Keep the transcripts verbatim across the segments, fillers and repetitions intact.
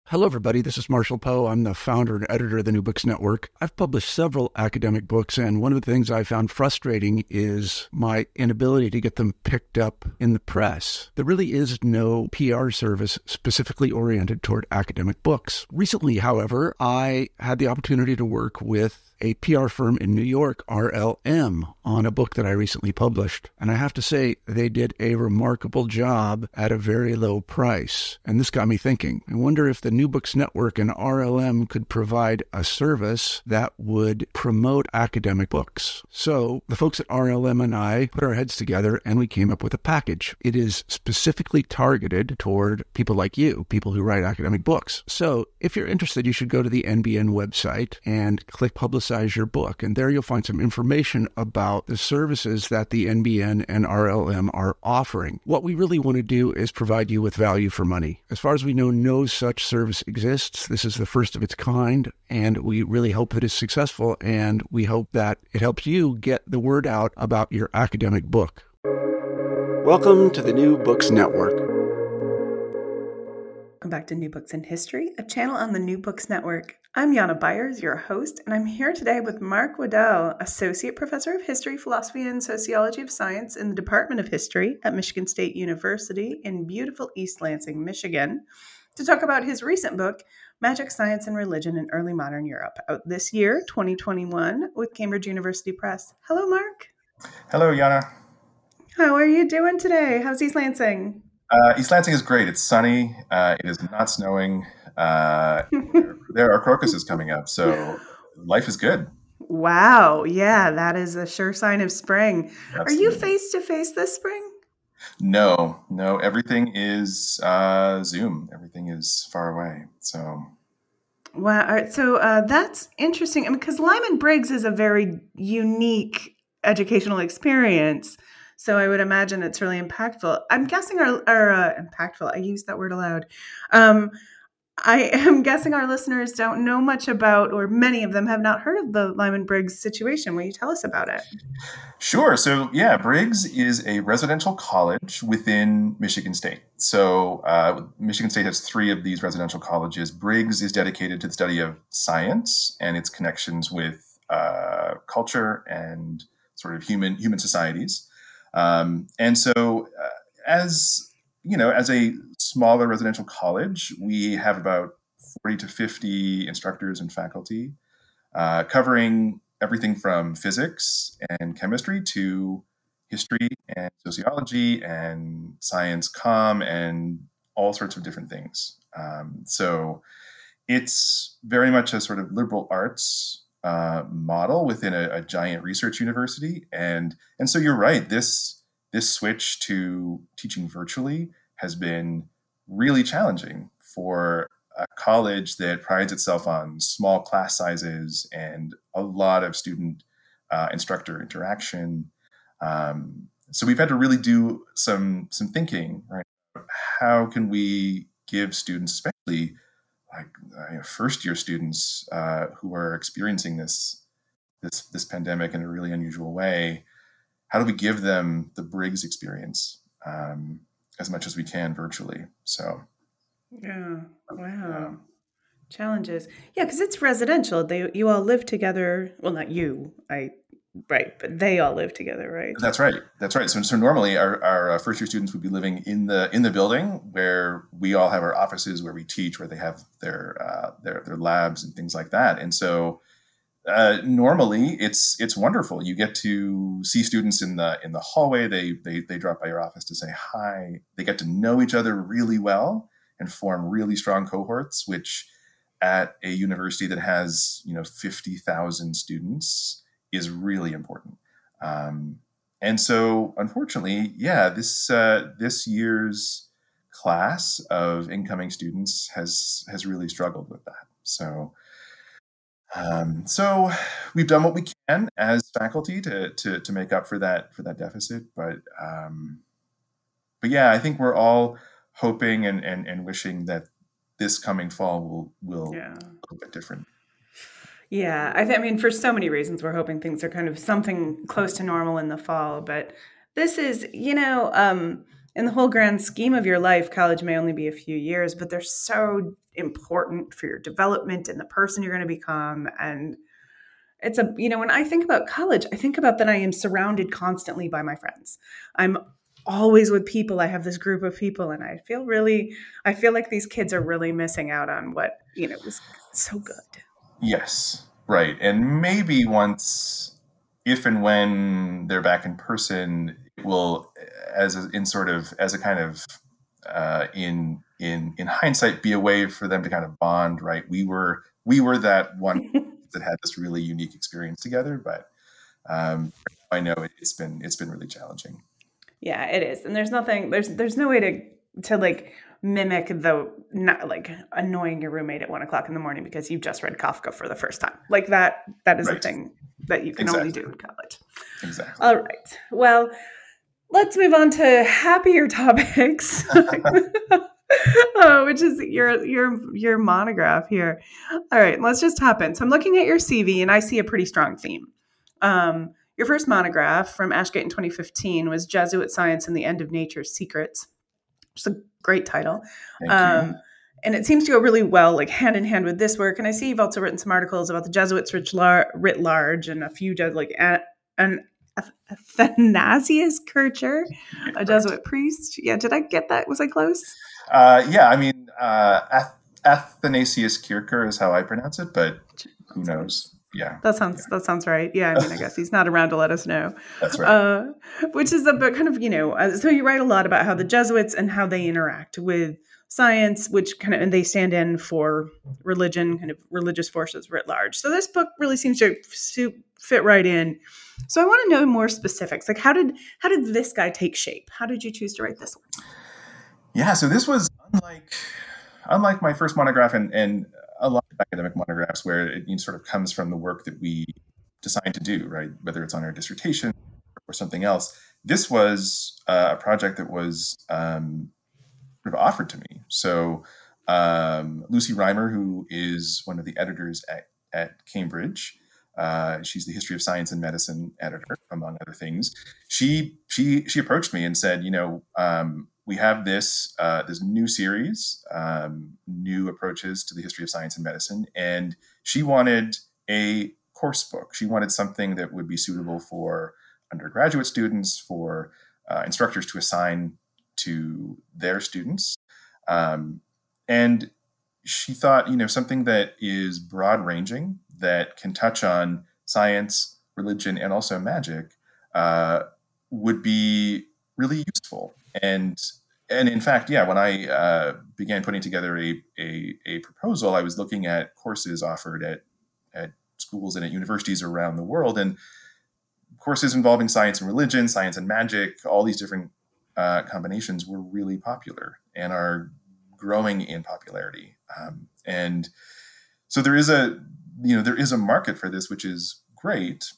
Hello, everybody. This is Marshall Poe. I'm the founder and editor of the New Books Network. I've published several academic books, and one of the things I found frustrating is my inability to get them picked up in the press. There really is no P R service specifically oriented toward academic books. Recently, however, I had the opportunity to work with a P R firm in New York, R L M, on a book that I recently published. And I have to say, they did a remarkable job at a very low price. And this got me thinking. I wonder if the New Books Network and R L M could provide a service that would promote academic books. So the folks at R L M and I put our heads together and we came up with a package. It is specifically targeted toward people like you, people who write academic books. So if you're interested, you should go to the N B N website and click Publicize your book. And there you'll find some information about the services that the N B N and R L M are offering. What we really want to do is provide you with value for money. As far as we know, no such service exists. This is the first of its kind, and we really hope that it's successful, and we hope that it helps you get the word out about your academic book. Welcome to the New Books Network. Welcome back to New Books in History, a channel on the New Books Network. I'm Jana Byers, your host, and I'm here today with Mark Waddell, Associate Professor of History, Philosophy, and Sociology of Science in the Department of History at Michigan State University in beautiful East Lansing, Michigan, to talk about his recent book, Magic, Science, and Religion in Early Modern Europe, out this year, twenty twenty-one, with Cambridge University Press. Hello, Mark. Hello, Jana. How are you doing today? How's East Lansing? Uh, East Lansing is great. It's sunny. Uh, it is not snowing. Uh, there, there are crocuses coming up, so life is good. Wow. Yeah, that is a sure sign of spring. Absolutely. Are you face-to-face this spring? No, no. Everything is uh, Zoom. Everything is far away. So, wow. All right. So uh, that's interesting. I mean, because Lyman Briggs is a very unique educational experience. So I would imagine it's really impactful. I'm guessing our, our uh, impactful. I use that word aloud. Um, I am guessing our listeners don't know much about, or many of them have not heard of the Lyman Briggs situation. Will you tell us about it? Sure. So yeah, Briggs is a residential college within Michigan State. So uh, Michigan State has three of these residential colleges. Briggs is dedicated to the study of science and its connections with uh, culture and sort of human human societies. Um, and so uh, as, you know, as a smaller residential college, we have about forty to fifty instructors and faculty uh, covering everything from physics and chemistry to history and sociology and science comm and all sorts of different things. Um, so it's very much a sort of liberal arts Uh, model within a, a giant research university. And and so you're right, this this switch to teaching virtually has been really challenging for a college that prides itself on small class sizes and a lot of student uh, instructor interaction. Um, so we've had to really do some some thinking, right? How can we give students, especially like uh, first year students uh, who are experiencing this this this pandemic in a really unusual way, how do we give them the Briggs experience um, as much as we can virtually? So yeah, wow, um, challenges. Yeah, because it's residential. They you all live together. Well, not you, I right, but they all live together, right? That's right. That's right. So, so normally our, our first year students would be living in the in the building where we all have our offices, where we teach, where they have their uh, their their labs and things like that. And so uh, normally it's it's wonderful. You get to see students in the in the hallway. They they they drop by your office to say hi. They get to know each other really well and form really strong cohorts, which at a university that has, you know, fifty thousand students is really important. Um, and so, unfortunately, yeah, this uh, this year's class of incoming students has has really struggled with that. So, um, so we've done what we can as faculty to to to make up for that for that deficit. But um, but yeah, I think we're all hoping and and, and wishing that this coming fall will will Yeah. be a little bit different. Yeah, I, th- I mean, for so many reasons, we're hoping things are kind of something close to normal in the fall. But this is, you know, um, in the whole grand scheme of your life, college may only be a few years, but they're so important for your development and the person you're going to become. And it's a, you know, when I think about college, I think about that I am surrounded constantly by my friends. I'm always with people. I have this group of people, and I feel really, I feel like these kids are really missing out on what, you know, was so good. Yes, right. And maybe once, if and when they're back in person, it will, as a, in sort of, as a kind of, uh, in, in, in hindsight, be a way for them to kind of bond, right? We were, we were that one that had this really unique experience together, but, um, I know it's been, it's been really challenging. Yeah, it is. And there's nothing, there's, there's no way to, to like mimic the, not like annoying your roommate at one o'clock in the morning because you've just read Kafka for the first time. Like that, that is Right. a thing that you can Exactly. only do in college. Exactly. All right. Well, let's move on to happier topics, oh, which is your, your, your monograph here. All right, let's just hop in. So I'm looking at your C V and I see a pretty strong theme. Um, Your first monograph from Ashgate in twenty fifteen was Jesuit Science and the End of Nature's Secrets. It's a great title. Thank Um, you. and it seems to go really well, like hand in hand with this work. And I see you've also written some articles about the Jesuits writ, lar- writ large and a few, like a- an Athanasius Kircher, a Jesuit priest. Yeah, did I get that? Was I close? Uh, yeah, I mean, uh, Ath- Athanasius Kircher is how I pronounce it, but who knows? Yeah, That sounds yeah. that sounds right. Yeah, I mean, I guess he's not around to let us know. That's right. Uh, which is about kind of, you know, uh, so you write a lot about how the Jesuits and how they interact with science, which kind of, and they stand in for religion, kind of religious forces writ large. So this book really seems to fit right in. So I want to know more specifics. Like, how did how did this guy take shape? How did you choose to write this one? Yeah, so this was unlike unlike my first monograph and, and a lot of academic monographs where it you know, sort of comes from the work that we decide to do, right? Whether it's on our dissertation or something else. This was uh, a project that was um, sort of offered to me. So um, Lucy Reimer, who is one of the editors at, at Cambridge, uh, she's the History of Science and Medicine editor, among other things. She she she approached me and said, you know, um, we have this uh, this new series, um, new approaches to the history of science and medicine, and she wanted a course book. She wanted something that would be suitable for undergraduate students, for uh, instructors to assign to their students, um, and she thought, you know, something that is broad ranging, that can touch on science, religion, and also magic, uh, would be really useful. And and in fact, yeah, when I uh, began putting together a, a a proposal, I was looking at courses offered at at schools and at universities around the world, and courses involving science and religion, science and magic, all these different uh, combinations were really popular and are growing in popularity. Um, and so there is a, you know, there is a market for this, which is great.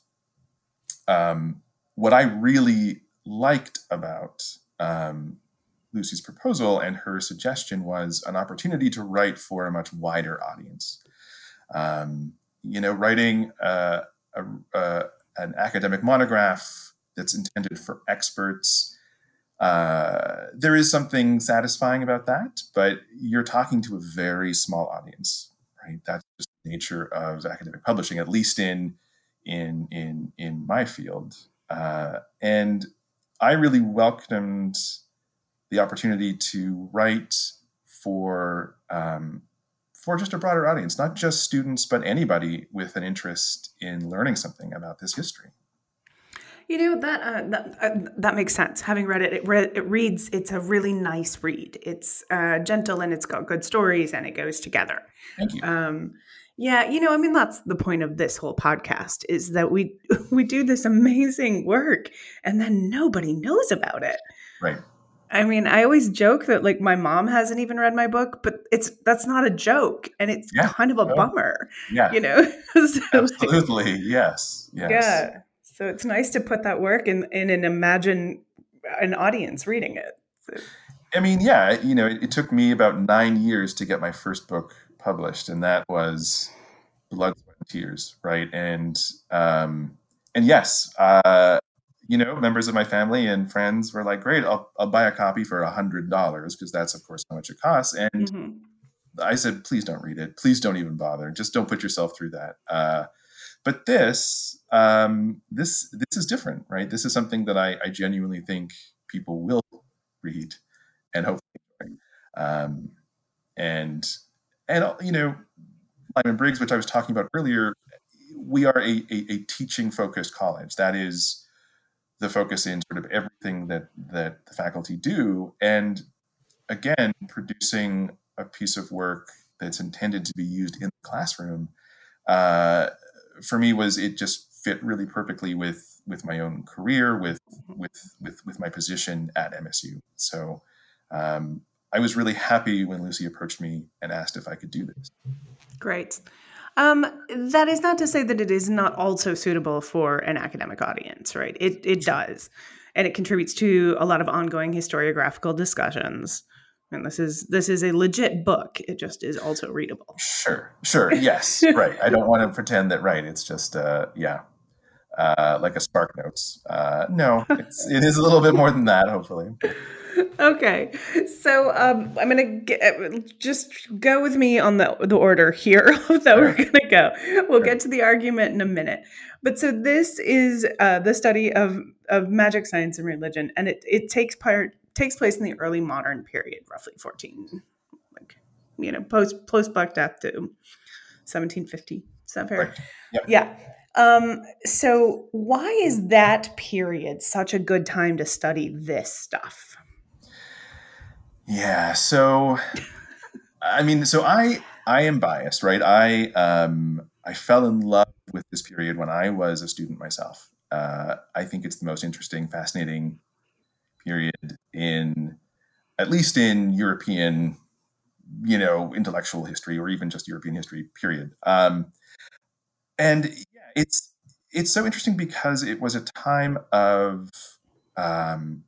Um, what I really liked about um, Lucy's proposal and her suggestion was an opportunity to write for a much wider audience. Um, you know, writing uh, a, a, an academic monograph that's intended for experts, uh, there is something satisfying about that, but you're talking to a very small audience, right? That's just the nature of academic publishing, at least in in in in my field. Uh, and I really welcomed the opportunity to write for um, for just a broader audience, not just students, but anybody with an interest in learning something about this history. You know, that uh, that, uh, that makes sense. Having read it, it, re- it reads, it's a really nice read. It's uh, gentle and it's got good stories and it goes together. Thank you. Um, yeah, you know, I mean, that's the point of this whole podcast, is that we we do this amazing work and then nobody knows about it. Right. I mean, I always joke that like my mom hasn't even read my book, but it's that's not a joke, and it's Yeah. kind of a Oh. bummer. Yeah. You know? So, like, Absolutely. Yes. Yes. yeah. So it's nice to put that work in, in and imagine an audience reading it. So, I mean, yeah, you know, it, it took me about nine years to get my first book published, and that was blood, sweat, and tears, right? And um, and yes, uh, you know, members of my family and friends were like, great, I'll, I'll buy a copy for a hundred dollars because that's of course how much it costs. And Mm-hmm. I said, please don't read it. Please don't even bother. Just don't put yourself through that. Uh, but this, um, this, this is different, right? This is something that I, I genuinely think people will read and hopefully, um, and, and, you know, Lyman Briggs, which I was talking about earlier, we are a, a, a teaching focused college. That is the focus in sort of everything that, that the faculty do. And again, producing a piece of work that's intended to be used in the classroom, uh, for me was, it just fit really perfectly with, with my own career, with, with, with, with my position at M S U. So, um, I was really happy when Lucy approached me and asked if I could do this. Great. Um, that is not to say that it is not also suitable for an academic audience, right? It it does, and it contributes to a lot of ongoing historiographical discussions. And this is this is a legit book. It just is also readable. Sure, sure, yes, right. I don't want to pretend that, right, it's just, uh, yeah, uh, like a Spark Notes. Uh, no, it's, it is a little bit more than that, hopefully. Okay, so um, I'm gonna get, just go with me on the the order here that Sure. we're gonna go. We'll Sure. get to the argument in a minute. But so this is uh, the study of of magic, science, and religion, and it it takes part takes place in the early modern period, roughly fourteen, like you know, post post Black Death to seventeen fifty. Is that fair? Right. Yep. Yeah. Um, so why is that period such a good time to study this stuff? Yeah. So, I mean, so I I am biased, right? I um I fell in love with this period when I was a student myself. Uh, I think it's the most interesting, fascinating period in, at least in European, you know, intellectual history, or even just European history. Period. Um, and yeah, it's it's so interesting because it was a time of um,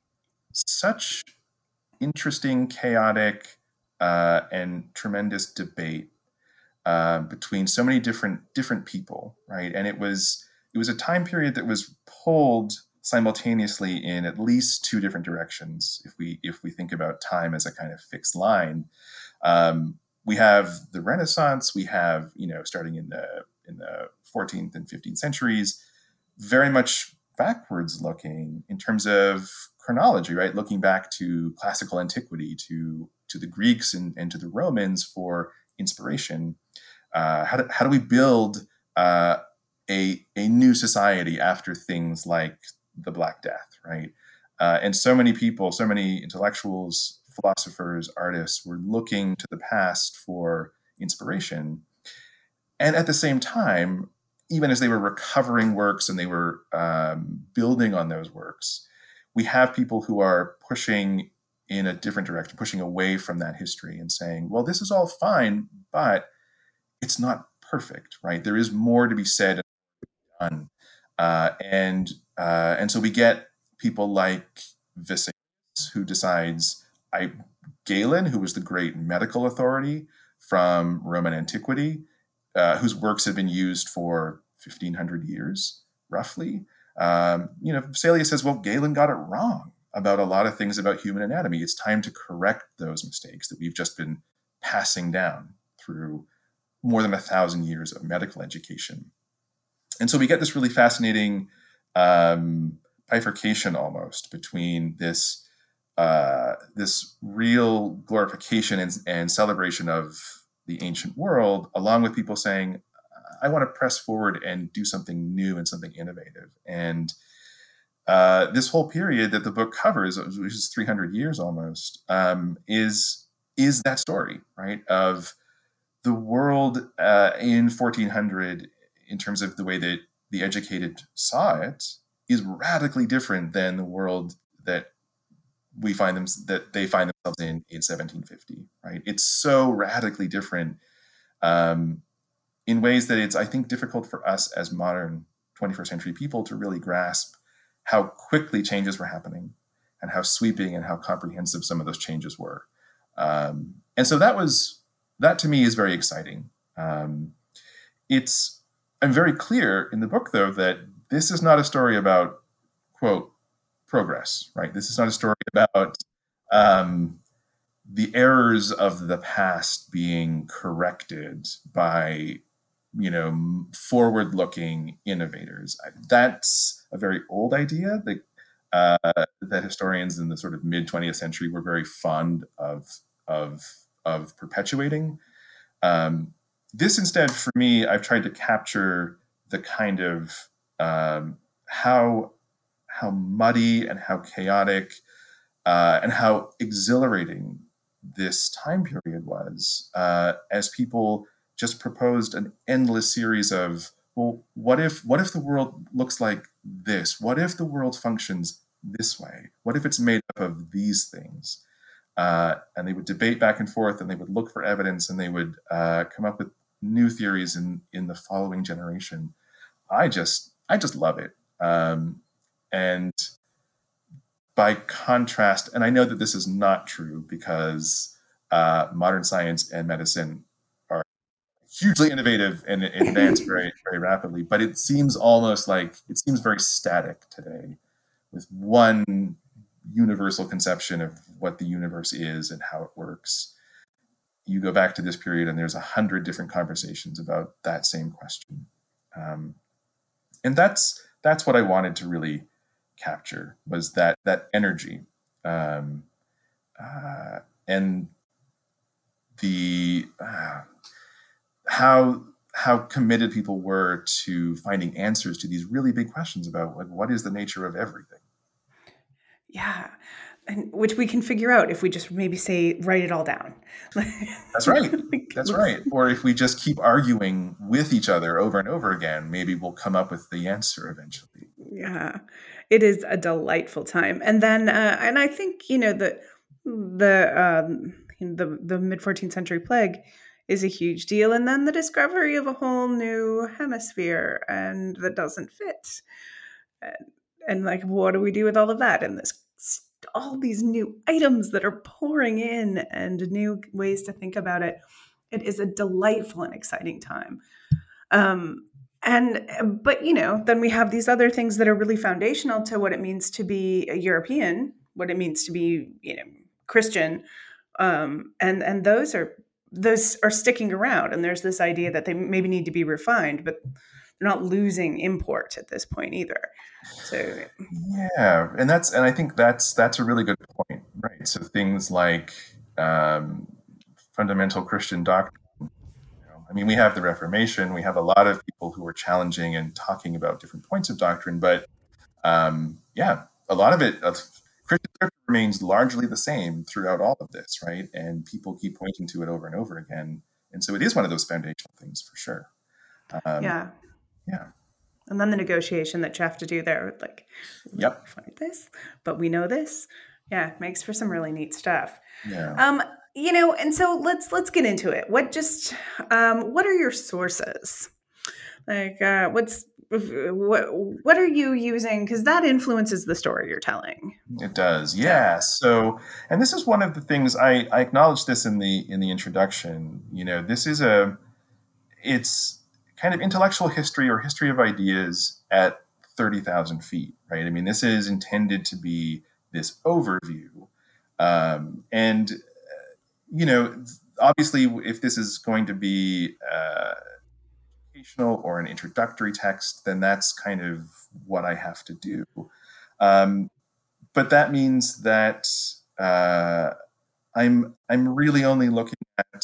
such interesting, chaotic, uh, and tremendous debate uh, between so many different different people, right? And it was it was a time period that was pulled simultaneously in at least two different directions. If we if we think about time as a kind of fixed line, um, we have the Renaissance. We have, you know, starting in the in the fourteenth and fifteenth centuries, very much backwards looking in terms of chronology, right? Looking back to classical antiquity, to to the Greeks and, and to the Romans for inspiration. Uh, how, do, how do we build uh, a, a new society after things like the Black Death, right? Uh, and so many people, so many intellectuals, philosophers, artists were looking to the past for inspiration. And at the same time, even as they were recovering works and they were um, building on those works, we have people who are pushing in a different direction, pushing away from that history and saying, well, this is all fine, but it's not perfect, right? There is more to be said and done. Uh, and, uh, and so we get people like Vesalius, who decides, I, Galen, who was the great medical authority from Roman antiquity, uh, whose works have been used for fifteen hundred years, roughly. Um, you know, Vesalius says, well, Galen got it wrong about a lot of things about human anatomy. It's time to correct those mistakes that we've just been passing down through more than a thousand years of medical education. And so we get this really fascinating um, bifurcation almost between this uh, this real glorification and, and celebration of the ancient world, along with people saying, I want to press forward and do something new and something innovative. And uh, this whole period that the book covers, which is three hundred years almost, um, is is that story, right? Of the world uh, in fourteen hundred, in terms of the way that the educated saw it, is radically different than the world that we find them that they find themselves in in seventeen fifty. Right? It's so radically different um, in ways that it's, I think, difficult for us as modern twenty-first century people to really grasp how quickly changes were happening and how sweeping and how comprehensive some of those changes were. Um, and so that was that to me is very exciting. Um, it's I'm very clear in the book, though, that this is not a story about quote, progress, right? This is not a story about um, the errors of the past being corrected by, you know, forward-looking innovators. That's a very old idea that uh, that historians in the sort of mid twentieth century were very fond of of of perpetuating. Um, this instead, for me, I've tried to capture the kind of um, how how muddy and how chaotic uh, and how exhilarating this time period was, uh, as people just proposed an endless series of, well, what if what if the world looks like this? What if the world functions this way? What if it's made up of these things? Uh, and they would debate back and forth, and they would look for evidence, and they would uh, come up with new theories in in the following generation. I just I just love it. Um, and by contrast, and I know that this is not true because uh, modern science and medicine are hugely innovative and advance very, very rapidly, but it seems almost like it seems very static today with one universal conception of what the universe is and how it works. You go back to this period and there's a hundred different conversations about that same question. Um, and that's that's what I wanted to really capture, was that that energy, um, uh, and the uh, how how committed people were to finding answers to these really big questions about what, what is the nature of everything. Yeah. And which we can figure out if we just maybe say, write it all down. That's right. That's right. Or if we just keep arguing with each other over and over again, maybe we'll come up with the answer eventually. Yeah, it is a delightful time. And then, uh, and I think, you know, the, the, um, the, the mid fourteenth century plague is a huge deal. And then the discovery of a whole new hemisphere, and that doesn't fit. And, and like, what do we do with all of that? And this, all these new items that are pouring in and new ways to think about it. It is a delightful and exciting time. Um, and, but, you know, then we have these other things that are really foundational to what it means to be a European, what it means to be, you know, Christian. Um, and, and those are, those are sticking around. And there's this idea that they maybe need to be refined, but they're not losing import at this point either. So yeah, and that's and I think that's that's a really good point, right? So things like um, fundamental Christian doctrine. You know, I mean, we have the Reformation. We have a lot of people who are challenging and talking about different points of doctrine, but um, yeah, a lot of it, of Christian scripture remains largely the same throughout all of this, right? And people keep pointing to it over and over again, and so it is one of those foundational things for sure. Um, yeah, yeah. And then the negotiation that you have to do there, like, yep, find this, but we know this. Yeah, it makes for some really neat stuff. Yeah. Um, you know, and so let's let's get into it. What just um, what are your sources? Like, uh, what's what what are you using? Because that influences the story you're telling. It does, yeah. So, and this is one of the things I, I acknowledge this in the in the introduction. You know, this is a it's kind of intellectual history or history of ideas at thirty thousand feet, right? I mean, this is intended to be this overview. Um, and, uh, you know, obviously, if this is going to be uh, educational or an introductory text, then that's kind of what I have to do. Um, but that means that uh, I'm I'm really only looking at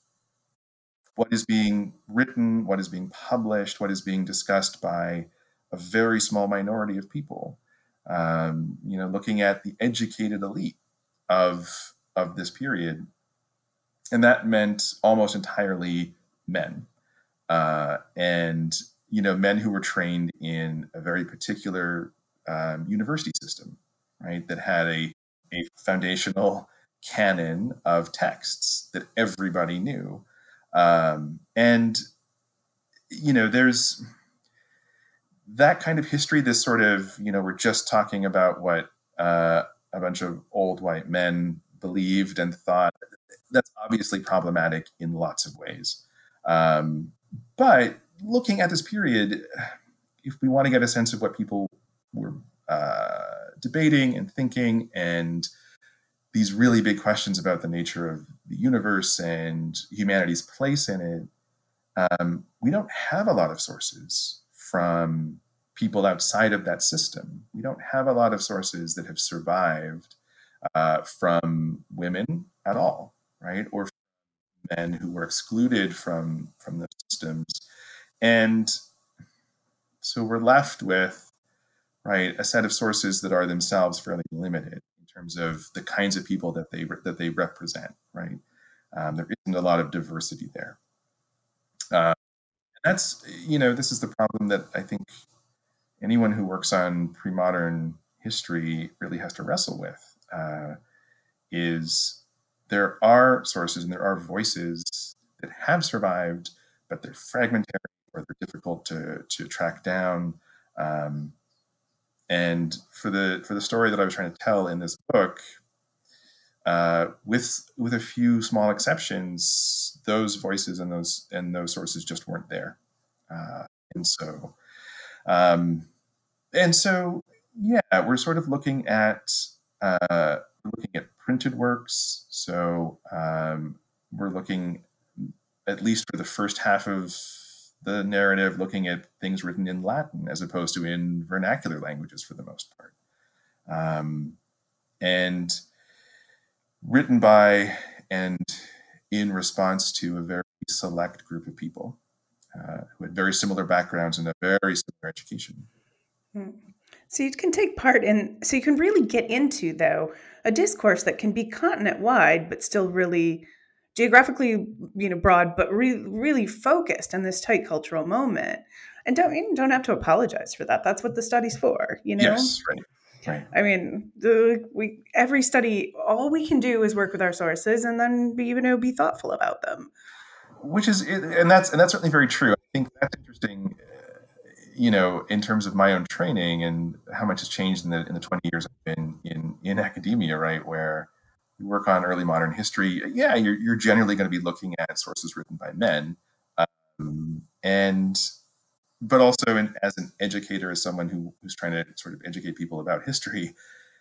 what is being written, what is being published, what is being discussed by a very small minority of people. Um, you know, looking at the educated elite of of this period, and that meant almost entirely men, uh, and you know, men who were trained in a very particular um, university system, right? That had a a foundational canon of texts that everybody knew. Um, and, you know, there's that kind of history, this sort of, you know, we're just talking about what uh, a bunch of old white men believed and thought. That's obviously problematic in lots of ways. Um, but looking at this period, if we want to get a sense of what people were uh, debating and thinking, and these really big questions about the nature of the universe and humanity's place in it, um, we don't have a lot of sources from people outside of that system. We don't have a lot of sources that have survived uh, from women at all, right? Or men who were excluded from from those systems. And so we're left with, right, a set of sources that are themselves fairly limited in terms of the kinds of people that they that they represent, right? Um, there isn't a lot of diversity there. Uh, and that's, you know, this is the problem that I think anyone who works on pre-modern history really has to wrestle with, uh, is there are sources and there are voices that have survived, but they're fragmentary or they're difficult to, to track down. Um, and for the for the story that I was trying to tell in this book, uh, with with a few small exceptions, those voices and those and those sources just weren't there. Uh, and so, um, and so, yeah, we're sort of looking at uh, looking at printed works. So um, we're looking, at least for the first half of the narrative, looking at things written in Latin as opposed to in vernacular languages for the most part, um, and written by and in response to a very select group of people uh, who had very similar backgrounds and a very similar education. So you can take part in, so you can really get into, though, a discourse that can be continent-wide, but still really geographically, you know, broad, but really, really focused on this tight cultural moment. And don't you don't have to apologize for that. That's what the study's for, you know? Yes, right, right. I mean, the, we every study, all we can do is work with our sources and then be, you know, be thoughtful about them. Which is, and that's and that's certainly very true. I think that's interesting. You know, in terms of my own training and how much has changed in the in the twenty years I've been in in academia, right, where you work on early modern history. Yeah, you're you're generally going to be looking at sources written by men, um, and but also in, as an educator, as someone who who's trying to sort of educate people about history,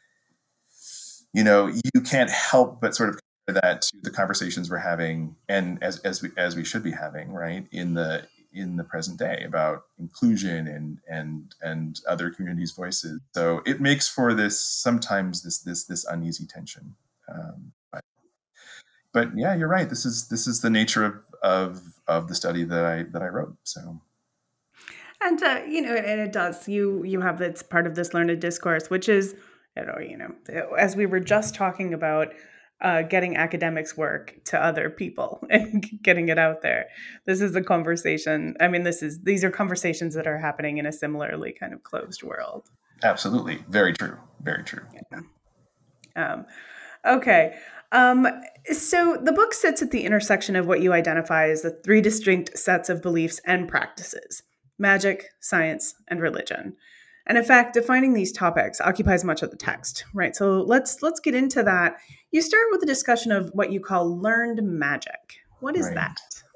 you know, you can't help but sort of compare that to the conversations we're having, and as as we as we should be having, right, in the in the present day about inclusion and and and other communities' voices. So it makes for this sometimes this this this uneasy tension. Um, but, but yeah, you're right. This is this is the nature of of of the study that I that I wrote. So. And uh, you know, and it does. You you have it's part of this learned discourse, which is, you know, you know, as we were just talking about, uh, getting academics' work to other people and getting it out there. This is a conversation. I mean, this is these are conversations that are happening in a similarly kind of closed world. Absolutely, very true, very true. Yeah. Um, okay. Um, so the book sits at the intersection of what you identify as the three distinct sets of beliefs and practices: magic, science, and religion. And in fact, defining these topics occupies much of the text, right? So let's let's get into that. You start with a discussion of what you call learned magic. What is Right. that?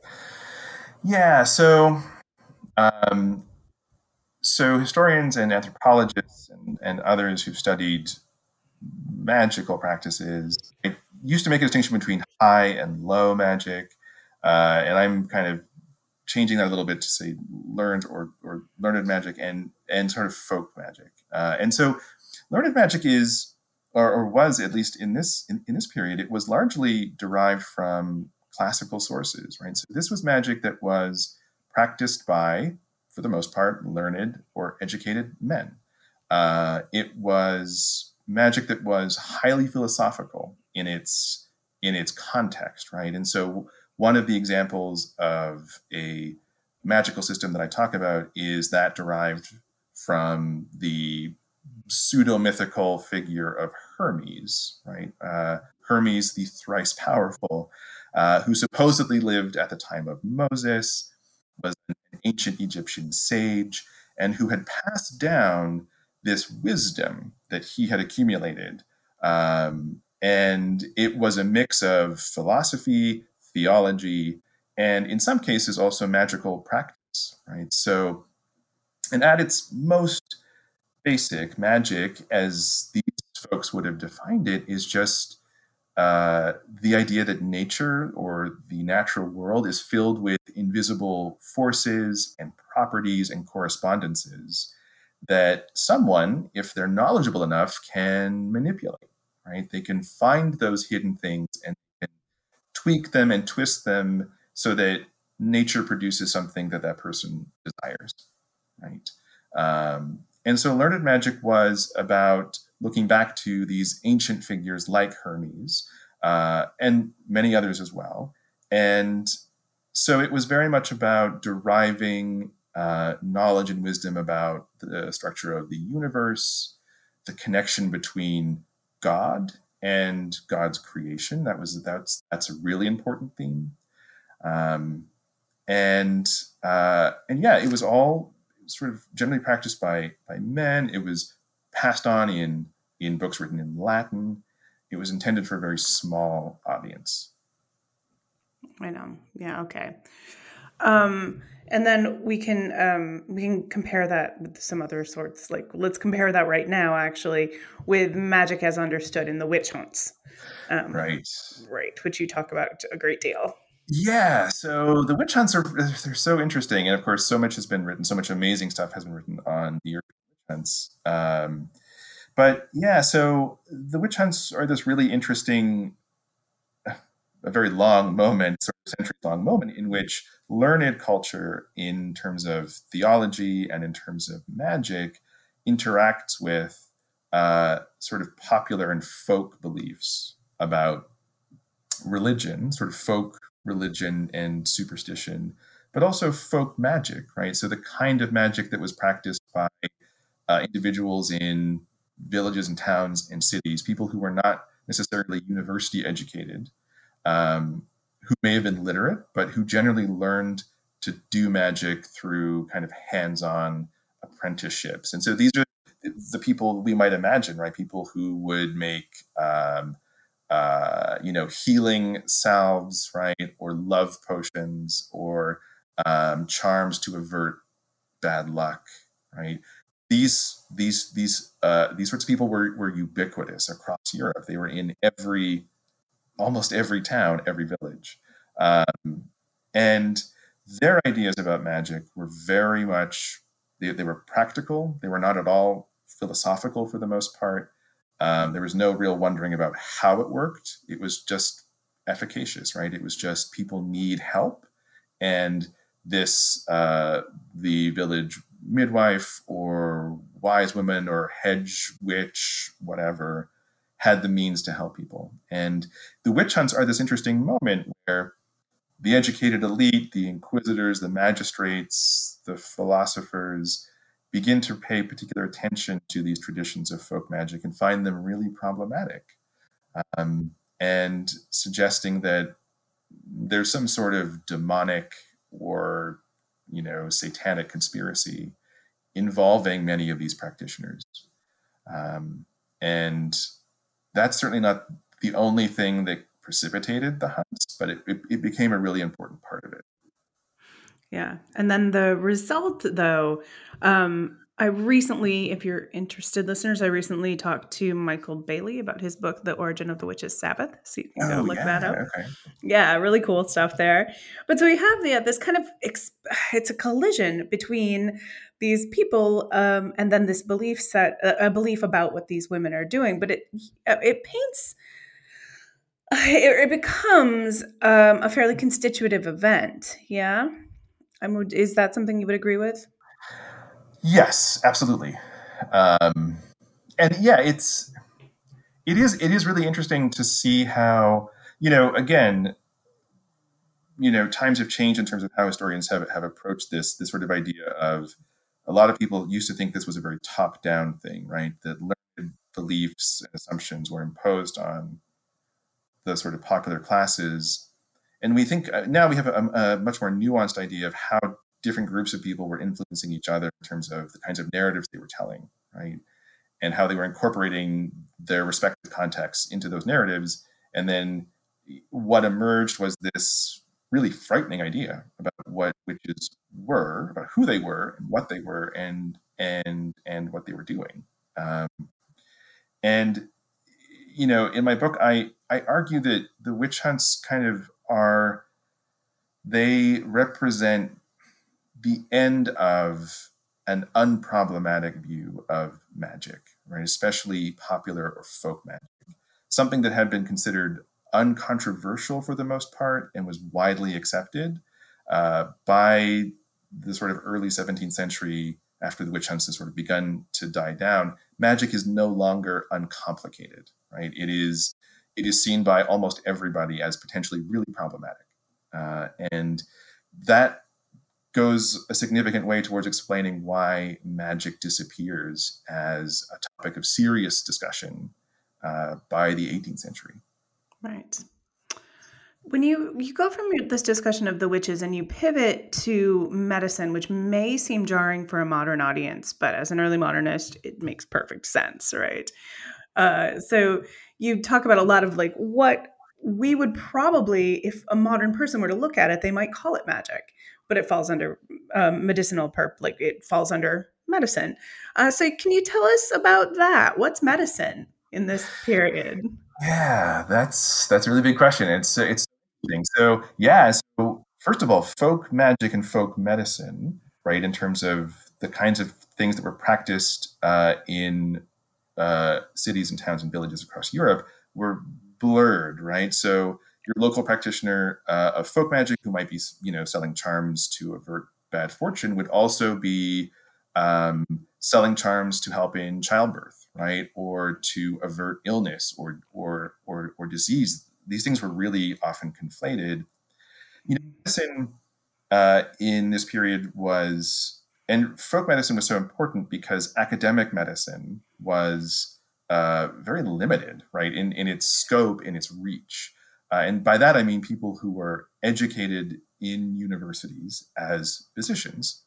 Yeah, so um, so historians and anthropologists and, and others who've studied magical practices used to make a distinction between high and low magic, uh, and I'm kind of changing that a little bit to say learned or, or learned magic and and sort of folk magic. Uh, and so learned magic is, or, or was at least in this in, in this period, it was largely derived from classical sources, right? So this was magic that was practiced by, for the most part, learned or educated men. Uh, it was magic that was highly philosophical in its in its context, right? And so one of the examples of a magical system that I talk about is that derived from the pseudo-mythical figure of Hermes, right? Uh, Hermes, the thrice powerful, uh, who supposedly lived at the time of Moses, was an ancient Egyptian sage, and who had passed down this wisdom that he had accumulated. Um, and it was a mix of philosophy, theology, and in some cases also magical practice, right? So, and at its most basic. Magic, as these folks would have defined it, is just uh, the idea that nature or the natural world is filled with invisible forces and properties and correspondences that someone, if they're knowledgeable enough, can manipulate, right? They can find those hidden things and can tweak them and twist them so that nature produces something that that person desires, right? Um, and so learned magic was about looking back to these ancient figures like Hermes uh, and many others as well. And so it was very much about deriving uh, knowledge and wisdom about the structure of the universe, the connection between God and God's creation. That was that's that's a really important theme. Um, and uh, and yeah, it was all sort of generally practiced by by men. It was passed on in in books written in Latin. It was intended for a very small audience. I know. Yeah. Okay. Um, and then we can um, we can compare that with some other sorts. Like, let's compare that right now, actually, with magic as understood in the witch hunts, um, Right. right? Which you talk about a great deal. Yeah. So the witch hunts are they're so interesting, and of course, so much has been written. So much amazing stuff has been written on the European witch hunts. Um, but yeah, so the witch hunts are this really interesting, a very long moment, sort of century long moment, in which learned culture, in terms of theology and in terms of magic, interacts with uh, sort of popular and folk beliefs about religion, sort of folk religion and superstition, but also folk magic, right? So the kind of magic that was practiced by uh, individuals in villages and towns and cities, people who were not necessarily university educated, um, who may have been literate, but who generally learned to do magic through kind of hands-on apprenticeships. And so these are the people we might imagine, right? People who would make, um, uh, you know, healing salves, right? Or love potions, or um, charms to avert bad luck, right? These these these uh, these sorts of people were were ubiquitous across Europe. They were in every almost every town, every village. Um, and their ideas about magic were very much, they, they were practical. They were not at all philosophical for the most part. Um, there was no real wondering about how it worked. It was just efficacious, right? It was just people need help. And this, uh, the village midwife or wise woman or hedge witch, whatever, had the means to help people. And the witch hunts are this interesting moment where the educated elite, the inquisitors, the magistrates, the philosophers begin to pay particular attention to these traditions of folk magic and find them really problematic, um, and suggesting that there's some sort of demonic or, you know, satanic conspiracy involving many of these practitioners. Um, and that's certainly not the only thing that precipitated the hunts, but it, it, it became a really important part of it. Yeah. And then the result, though, um, I recently, if you're interested, listeners, I recently talked to Michael Bailey about his book, The Origin of the Witch's Sabbath. So you can go Oh, look that yeah. up. Okay. Yeah, really cool stuff there. But so we have the, this kind of, ex- it's a collision between these people um, and then this belief set, a, a belief about what these women are doing. But it, it paints, it, it becomes um, a fairly constitutive event. Yeah. I'm, is that something you would agree with? Yes, absolutely. Um, and yeah, it's it is it is really interesting to see how, you know, again, you know, times have changed in terms of how historians have have approached this this sort of idea of, a lot of people used to think this was a very top down thing, right? That learned beliefs and assumptions were imposed on the sort of popular classes. And we think uh, now we have a, a much more nuanced idea of how different groups of people were influencing each other in terms of the kinds of narratives they were telling, right? And how they were incorporating their respective contexts into those narratives. And then what emerged was this really frightening idea about what witches were, about who they were and what they were, and and and what they were doing. Um, and you know, in my book, I I argue that the witch hunts kind of are, they represent the end of an unproblematic view of magic, right? Especially popular or folk magic, something that had been considered uncontroversial for the most part and was widely accepted uh, by the sort of early seventeenth century. After the witch hunts had sort of begun to die down, magic is no longer uncomplicated, right? It is it is seen by almost everybody as potentially really problematic, uh, and that goes a significant way towards explaining why magic disappears as a topic of serious discussion uh, by the eighteenth century. Right. When you, you go from this discussion of the witches and you pivot to medicine, which may seem jarring for a modern audience, but as an early modernist, it makes perfect sense, right? Uh, so you talk about a lot of like what we would probably, if a modern person were to look at it, they might call it magic, but it falls under um, medicinal perp, like it falls under medicine. Uh, so can you tell us about that? What's medicine in this period? Yeah, that's that's a really big question. It's it's interesting. So yeah, so first of all, folk magic and folk medicine, right? In terms of the kinds of things that were practiced uh, in uh, cities and towns and villages across Europe were blurred, right? So your local practitioner uh, of folk magic, who might be, you know, selling charms to avert bad fortune, would also be um, selling charms to help in childbirth, right, or to avert illness or or or, or disease. These things were really often conflated. You know, medicine uh, in this period was, and folk medicine was so important because academic medicine was uh, very limited, right, in, in its scope, in its reach. Uh, and by that, I mean people who were educated in universities as physicians.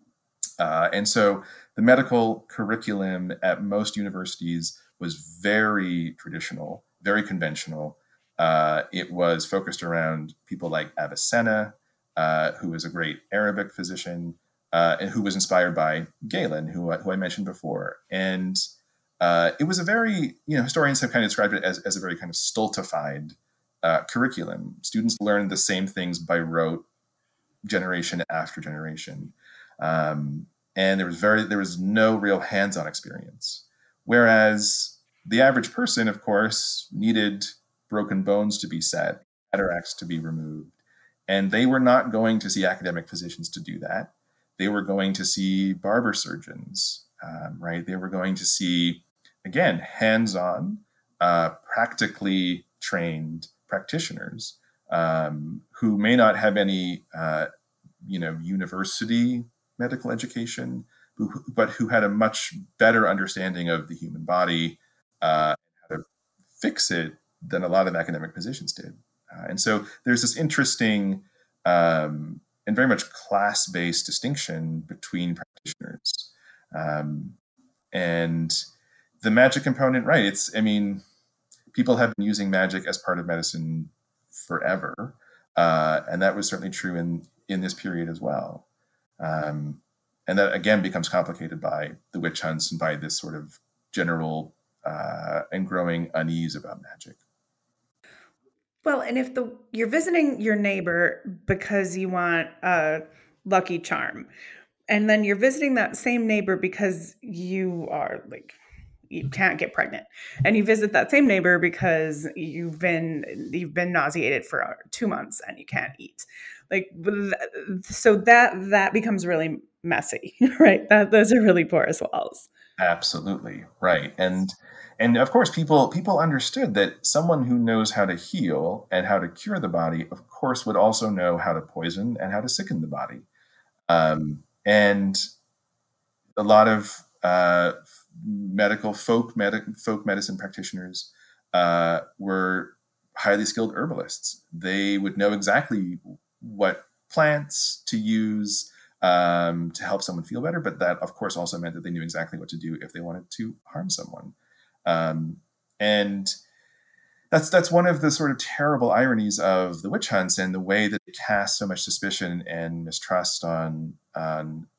Uh, and so the medical curriculum at most universities was very traditional, very conventional. Uh, it was focused around people like Avicenna, uh, who was a great Arabic physician, uh, and who was inspired by Galen, who, who I mentioned before. And uh, it was a very, you know, historians have kind of described it as, as a very kind of stultified uh, curriculum. Students learned the same things by rote, generation after generation. Um, and there was very there was no real hands-on experience. Whereas the average person, of course, needed broken bones to be set, cataracts to be removed, and they were not going to see academic physicians to do that. They were going to see barber surgeons, um, right? They were going to see, again, hands-on, uh, practically trained practitioners um, who may not have any, uh, you know, university medical education, who, but who had a much better understanding of the human body, uh, how to fix it than a lot of academic physicians did. Uh, and so there's this interesting um, and very much class-based distinction between practitioners. Um, and the magic component, right? It's, I mean, people have been using magic as part of medicine forever. Uh, and that was certainly true in, in this period as well. Um, and that again becomes complicated by the witch hunts and by this sort of general uh, and growing unease about magic. Well, and if the you're visiting your neighbor because you want a lucky charm, and then you're visiting that same neighbor because you are like you can't get pregnant, and you visit that same neighbor because you've been you've been nauseated for two months and you can't eat, like so that that becomes really messy, right? That those are really porous walls. Absolutely right, and and of course people people understood that someone who knows how to heal and how to cure the body, of course, would also know how to poison and how to sicken the body. Um, and a lot of uh, medical folk medic, folk medicine practitioners uh, were highly skilled herbalists. They would know exactly what plants to use um, to help someone feel better, but that, of course, also meant that they knew exactly what to do if they wanted to harm someone. Um, and that's that's one of the sort of terrible ironies of the witch hunts and the way that it casts so much suspicion and mistrust on on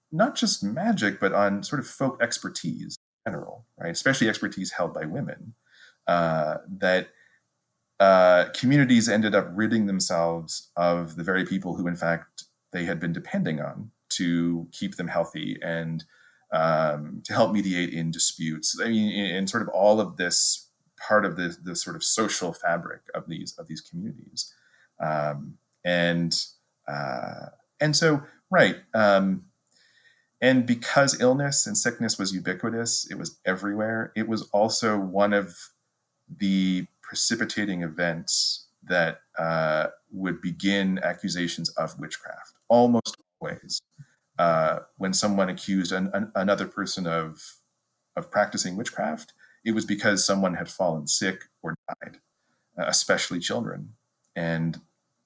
not just magic, but on sort of folk expertise in general, right? Especially expertise held by women, uh, that uh, communities ended up ridding themselves of the very people who, in fact, they had been depending on to keep them healthy and um, to help mediate in disputes. I mean, in, in sort of all of this part of the, the sort of social fabric of these of these communities, um, and uh, and so right. Um, and because illness and sickness was ubiquitous, it was everywhere. It was also one of the precipitating events that uh, would begin accusations of witchcraft. Almost always, uh, when someone accused an, an, another person of of practicing witchcraft, it was because someone had fallen sick or died, uh, especially children. And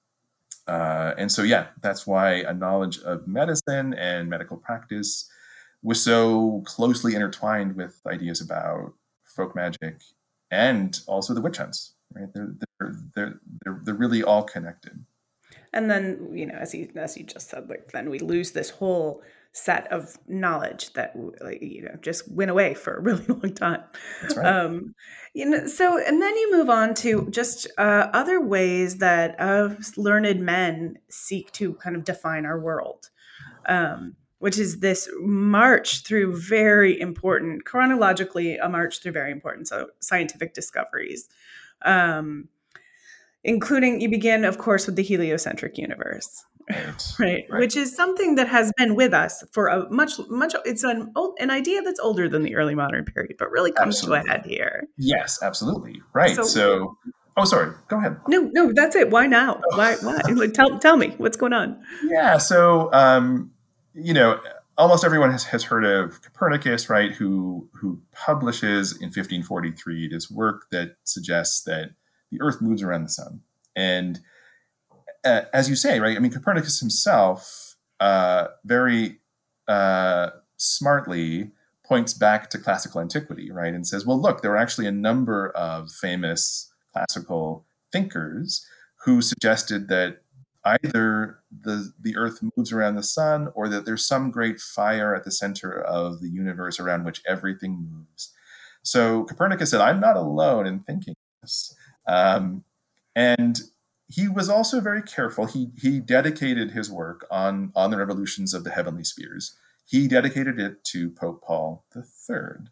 uh, and so, yeah, that's why a knowledge of medicine and medical practice was so closely intertwined with ideas about folk magic and also the witch hunts. Right? They're they're they're they're, they're really all connected. And then, you know, as you as you just said, like then we lose this whole set of knowledge that, like, you know, just went away for a really long time. That's right. Um, you know, so and then you move on to just uh, other ways that uh, learned men seek to kind of define our world. Um, which is this march through very important, chronologically, a march through very important so scientific discoveries. Um, including, you begin, of course, with the heliocentric universe, Right. right? Right. Which is something that has been with us for a much, much. It's an old, an idea that's older than the early modern period, but really comes Absolutely. to a head here. Yes, absolutely. Right. So, So, oh, sorry. Go ahead. no, no, that's it. Why now? Why? Why? Like, tell, tell me what's going on. Yeah. So, um, you know, almost everyone has, has heard of Copernicus, right? Who who publishes in fifteen forty-three this work that suggests that the Earth moves around the sun. And uh, as you say, right? I mean, Copernicus himself uh, very uh, smartly points back to classical antiquity, right? And says, well, look, there are actually a number of famous classical thinkers who suggested that either the, the Earth moves around the sun or that there's some great fire at the center of the universe around which everything moves. So Copernicus said, I'm not alone in thinking this. Um, and he was also very careful. He, he dedicated his work on, on the revolutions of the heavenly spheres. He dedicated it to Pope Paul the Third.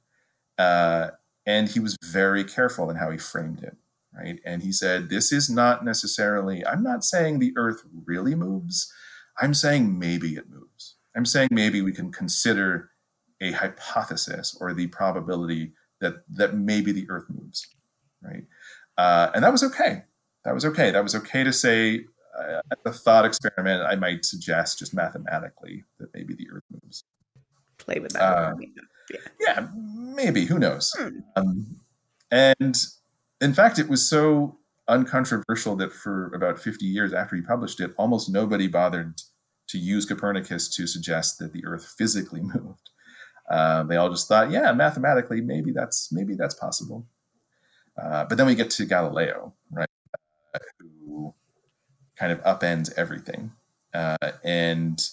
Uh, and he was very careful in how he framed it, right? And he said, this is not necessarily, I'm not saying the Earth really moves. I'm saying maybe it moves. I'm saying maybe we can consider a hypothesis or the probability that, that maybe the Earth moves, right? Uh, and that was okay. That was okay. That was okay to say, uh, as a thought experiment, I might suggest just mathematically that maybe the Earth moves. Play with that. Uh, yeah. yeah, maybe. Who knows? Hmm. Um, and in fact, it was so uncontroversial that for about fifty years after he published it, almost nobody bothered to use Copernicus to suggest that the Earth physically moved. Uh, they all just thought, yeah, mathematically, maybe that's maybe that's possible. Uh, but then we get to Galileo, right, uh, who kind of upends everything. Uh, and,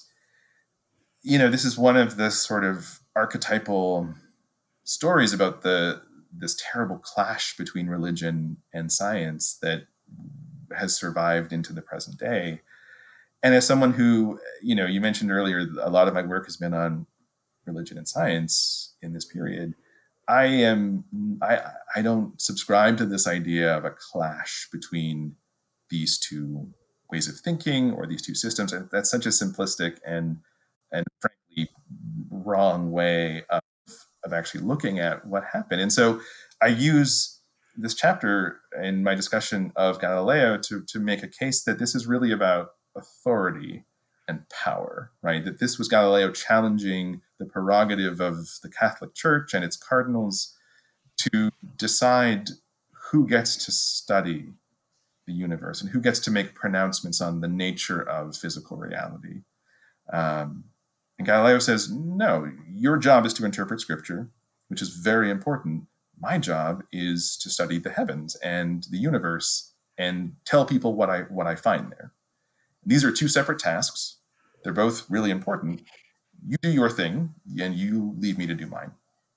you know, this is one of the sort of archetypal stories about the this terrible clash between religion and science that has survived into the present day. And as someone who, you know, you mentioned earlier, a lot of my work has been on religion and science in this period. I am, I, I don't subscribe to this idea of a clash between these two ways of thinking or these two systems. That's such a simplistic and, and frankly, wrong way of, of actually looking at what happened. And so I use this chapter in my discussion of Galileo to, to make a case that this is really about authority and power, right? That this was Galileo challenging the prerogative of the Catholic Church and its cardinals to decide who gets to study the universe and who gets to make pronouncements on the nature of physical reality. Um, and Galileo says, no, your job is to interpret scripture, which is very important. My job is to study the heavens and the universe and tell people what I what I find there. And these are two separate tasks. They're both really important, you do your thing and you leave me to do mine.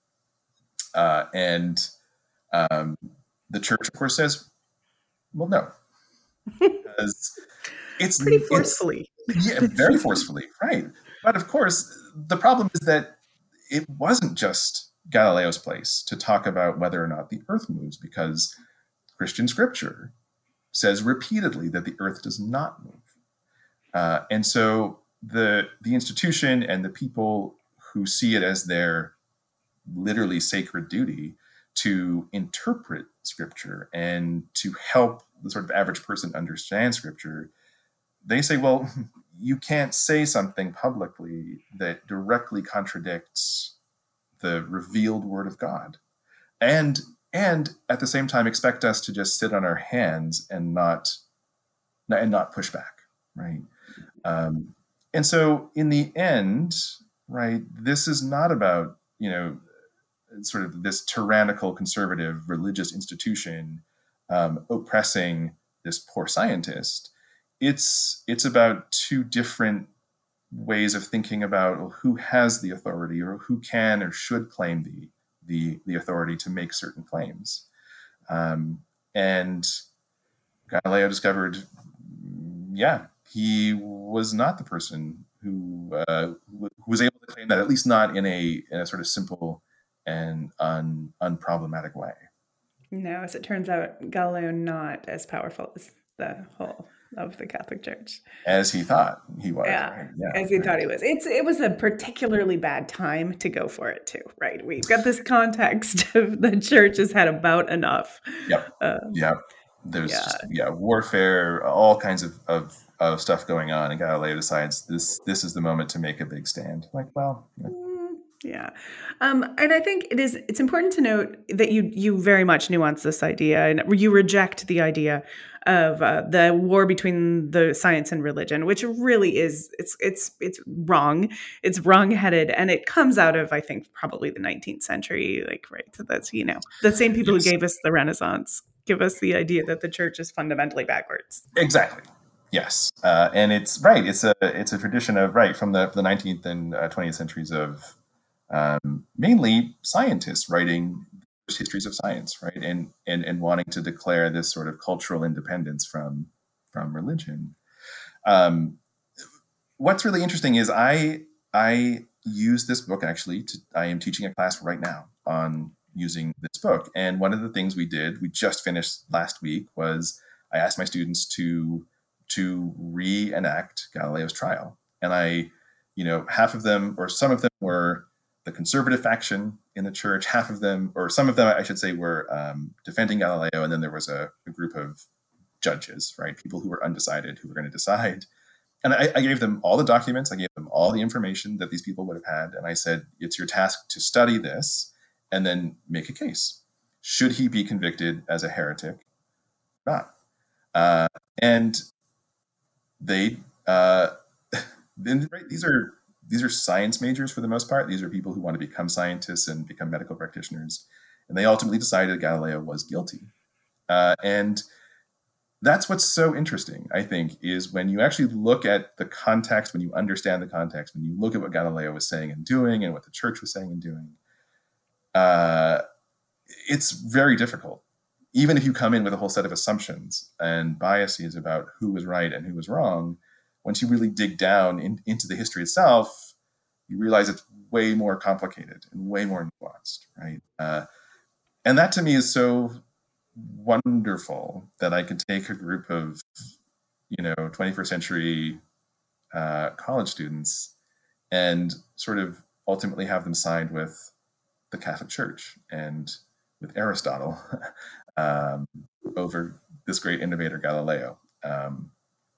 Uh, and um, the church, of course, says, well, no, because it's Pretty it's forcefully. yeah, very forcefully, right? But of course, the problem is that it wasn't just Galileo's place to talk about whether or not the earth moves, because Christian scripture says repeatedly that the earth does not move. Uh, and so the the institution and the people who see it as their literally sacred duty to interpret scripture and to help the sort of average person understand scripture, they say, well, you can't say something publicly that directly contradicts the revealed word of God. And and at the same time expect us to just sit on our hands and not and not push back, right? Um, and so in the end, right, this is not about, you know, sort of this tyrannical conservative religious institution um, oppressing this poor scientist. It's it's about two different ways of thinking about who has the authority or who can or should claim the the, the authority to make certain claims. Um, and Galileo discovered, yeah, he was not the person who, uh, who was able to claim that, at least not in a, in a sort of simple and un, unproblematic way. No, as it turns out, Galileo not as powerful as the whole of the Catholic Church. As he thought he was, Yeah, right? Yeah, as he right. thought he was. It's it was a particularly bad time to go for it too, right? We've got this context of the church has had about enough. Yep. Um, Yep. There's yeah. just, yeah, warfare, all kinds of, of, of stuff going on, and Galileo decides this this is the moment to make a big stand. Like, well, yeah. Mm, yeah. Um, and I think it is it's important to note that you you very much nuance this idea, and you reject the idea of uh, the war between the science and religion, which really is it's it's it's wrong. It's wrong-headed, and it comes out of, I think, probably the nineteenth century. Like, right, so that's, you know, the same people Yes. who gave us the Renaissance give us the idea that the church is fundamentally backwards. Exactly. Yes, uh, and it's right. It's a it's a tradition of right from the the nineteenth and uh, twentieth centuries of um, mainly scientists writing histories of science, right, and and and wanting to declare this sort of cultural independence from from religion. Um, what's really interesting is I I use this book actually. To, I am teaching a class right now on using this book, and one of the things we did, we just finished last week, was I asked my students to to reenact Galileo's trial, and I, you know, half of them or some of them were the conservative faction in the church, half of them, or some of them, I should say, were um, defending Galileo, and then there was a, a group of judges, right, people who were undecided who were going to decide. And I, I gave them all the documents, I gave them all the information that these people would have had, and I said, it's your task to study this and then make a case. Should he be convicted as a heretic or not? Uh, and they, uh, then, right, these are these are science majors for the most part. These are people who want to become scientists and become medical practitioners, and they ultimately decided that Galileo was guilty. Uh, and that's what's so interesting, I think, is when you actually look at the context, when you understand the context, when you look at what Galileo was saying and doing and what the church was saying and doing, uh, it's very difficult. Even if you come in with a whole set of assumptions and biases about who was right and who was wrong, once you really dig down in, into the history itself, you realize it's way more complicated and way more nuanced, right? Uh, and that to me is so wonderful that I could take a group of, you know, twenty-first century uh, college students and sort of ultimately have them side with the Catholic Church and with Aristotle um, over this great innovator Galileo. Um,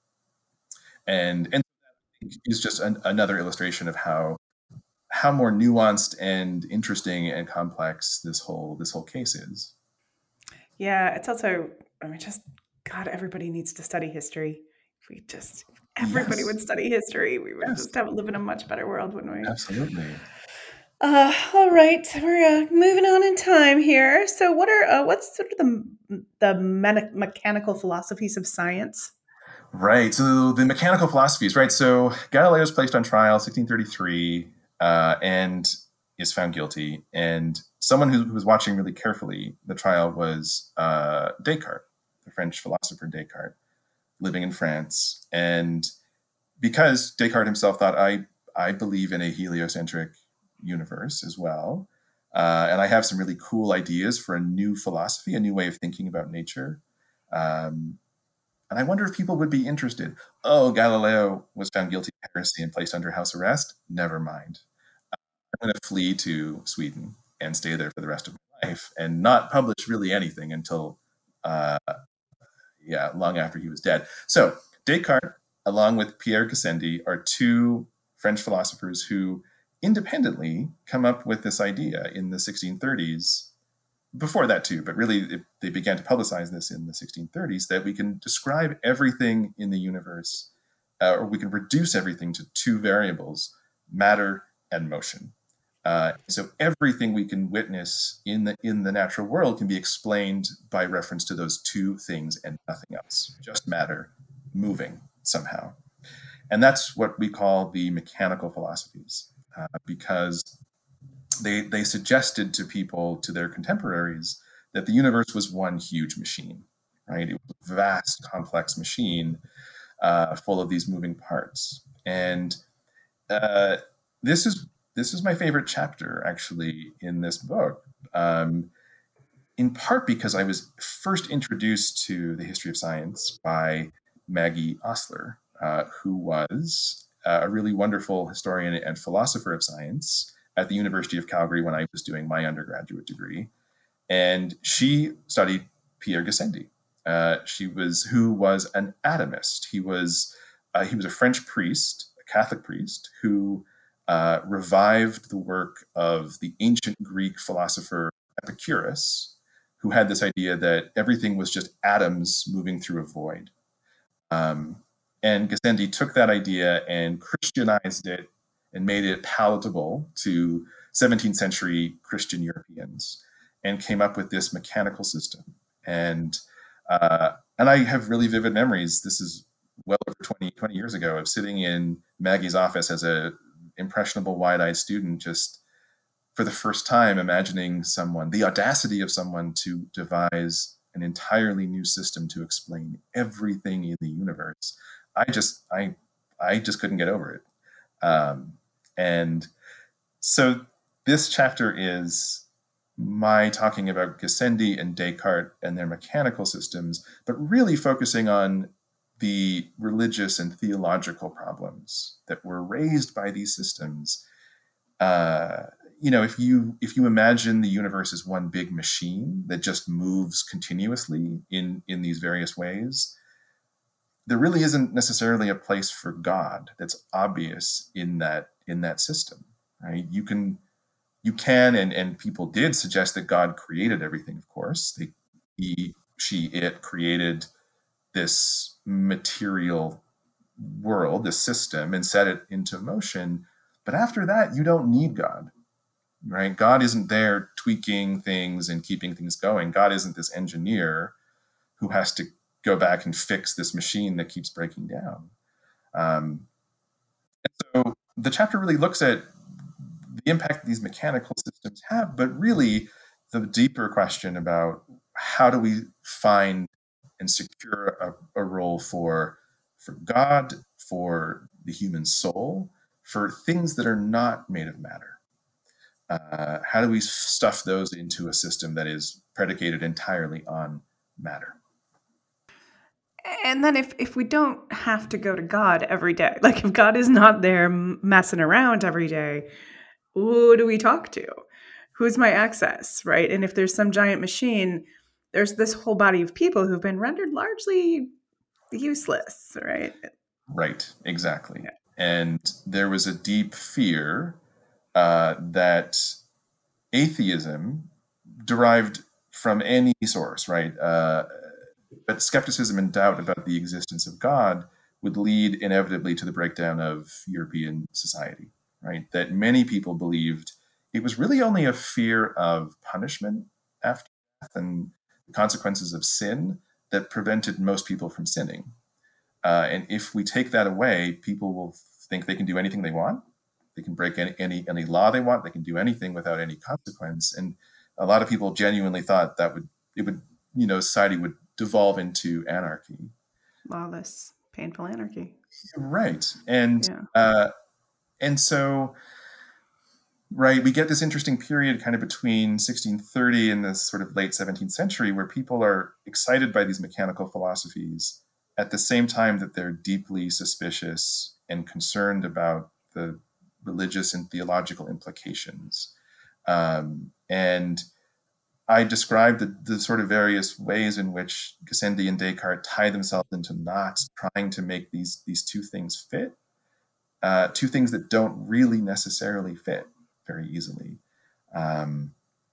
and and is just an, another illustration of how how more nuanced and interesting and complex this whole this whole case is. Yeah, it's also, I mean, just, God, everybody needs to study history. If we just, everybody Yes. would study history, we would Yes. just have live in a much better world, wouldn't we? Absolutely. Uh, all right, we're uh, moving on in time here. So, what are uh, what's sort of the the me- mechanical philosophies of science? Right. So the mechanical philosophies, right? So Galileo is placed on trial sixteen thirty-three uh, and is found guilty. And someone who, who was watching really carefully the trial was uh, Descartes, the French philosopher Descartes, living in France. And because Descartes himself thought, I, I believe in a heliocentric universe as well. Uh, and I have some really cool ideas for a new philosophy, a new way of thinking about nature. Um, and I wonder if people would be interested. Oh, Galileo was found guilty of heresy and placed under house arrest. Never mind. I'm going to flee to Sweden and stay there for the rest of my life and not publish really anything until, uh, yeah, long after he was dead. So Descartes, along with Pierre Gassendi, are two French philosophers who independently come up with this idea in the sixteen thirties. Before that too, but really it, they began to publicize this in the sixteen thirties, that we can describe everything in the universe, uh, or we can reduce everything to two variables, matter and motion. Uh, so everything we can witness in the in the natural world can be explained by reference to those two things and nothing else, just matter moving somehow. And that's what we call the mechanical philosophies, uh, because they they suggested to people, to their contemporaries, that the universe was one huge machine, right? It was a vast, complex machine uh, full of these moving parts. And uh, this is this is my favorite chapter, actually, in this book. Um, in part because I was first introduced to the history of science by Maggie Osler, uh, who was uh, a really wonderful historian and philosopher of science at the University of Calgary when I was doing my undergraduate degree. And she studied Pierre Gassendi. Uh, she was who was an atomist. He was uh, he was a French priest, a Catholic priest, who uh, revived the work of the ancient Greek philosopher Epicurus, who had this idea that everything was just atoms moving through a void. Um, and Gassendi took that idea and Christianized it and made it palatable to seventeenth century Christian Europeans, and came up with this mechanical system. And uh, and I have really vivid memories. This is well over twenty, twenty years ago, of sitting in Maggie's office as a impressionable, wide-eyed student, just for the first time imagining someone, the audacity of someone to devise an entirely new system to explain everything in the universe. I just, I, I just couldn't get over it. Um, and so this chapter is my talking about Gassendi and Descartes and their mechanical systems, but really focusing on the religious and theological problems that were raised by these systems. Uh, you know, if you if you imagine the universe as one big machine that just moves continuously in in these various ways, there really isn't necessarily a place for God that's obvious in that in that system, right? You can you can and and people did suggest that God created everything. Of course, they, he, she, it created this material world, this system, and set it into motion. But after that, you don't need God, right? God isn't there tweaking things and keeping things going. God isn't this engineer who has to go back and fix this machine that keeps breaking down. Um, and so the chapter really looks at the impact these mechanical systems have, but really the deeper question about how do we find and secure a, a role for, for God, for the human soul, for things that are not made of matter. Uh, how do we stuff those into a system that is predicated entirely on matter? And then if, if we don't have to go to God every day, like if God is not there messing around every day, who do we talk to? Who's my access, right? And if there's some giant machine, there's this whole body of people who've been rendered largely useless, right? Right, exactly. Yeah. And there was a deep fear uh, that atheism derived from any source, right? Uh, but skepticism and doubt about the existence of God would lead inevitably to the breakdown of European society, right? That many people believed it was really only a fear of punishment after death and the consequences of sin that prevented most people from sinning. Uh, and if we take that away, people will think they can do anything they want. They can break any, any any law they want. They can do anything without any consequence. And a lot of people genuinely thought that would it would you know society would devolve into anarchy. Lawless, painful anarchy. Right. And Yeah. uh, and so right, we get this interesting period kind of between sixteen thirty and the sort of late seventeenth century where people are excited by these mechanical philosophies at the same time that they're deeply suspicious and concerned about the religious and theological implications. Um, and I described the, the sort of various ways in which Gassendi and Descartes tie themselves into knots, trying to make these, these two things fit, uh, two things that don't really necessarily fit very easily. Um,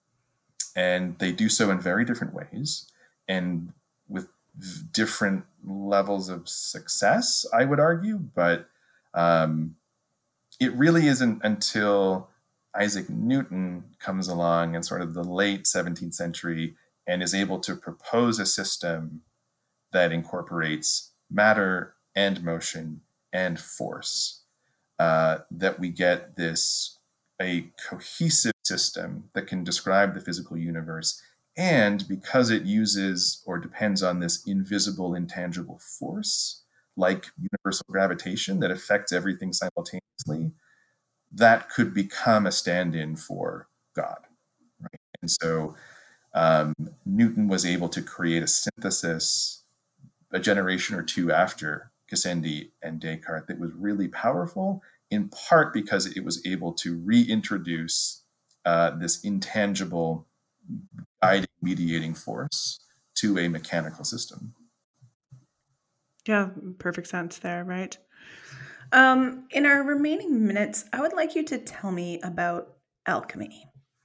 and they do so in very different ways and with different levels of success, I would argue. But um, it really isn't until Isaac Newton comes along in sort of the late seventeenth century and is able to propose a system that incorporates matter and motion and force, uh, that we get this a cohesive system that can describe the physical universe. And because it uses or depends on this invisible, intangible force, like universal gravitation that affects everything simultaneously, that could become a stand-in for God. Right? And so um, Newton was able to create a synthesis a generation or two after Gassendi and Descartes that was really powerful, in part because it was able to reintroduce uh, this intangible guiding, mediating force to a mechanical system. Yeah, perfect sense there, right? Um, in our remaining minutes, I would like you to tell me about alchemy.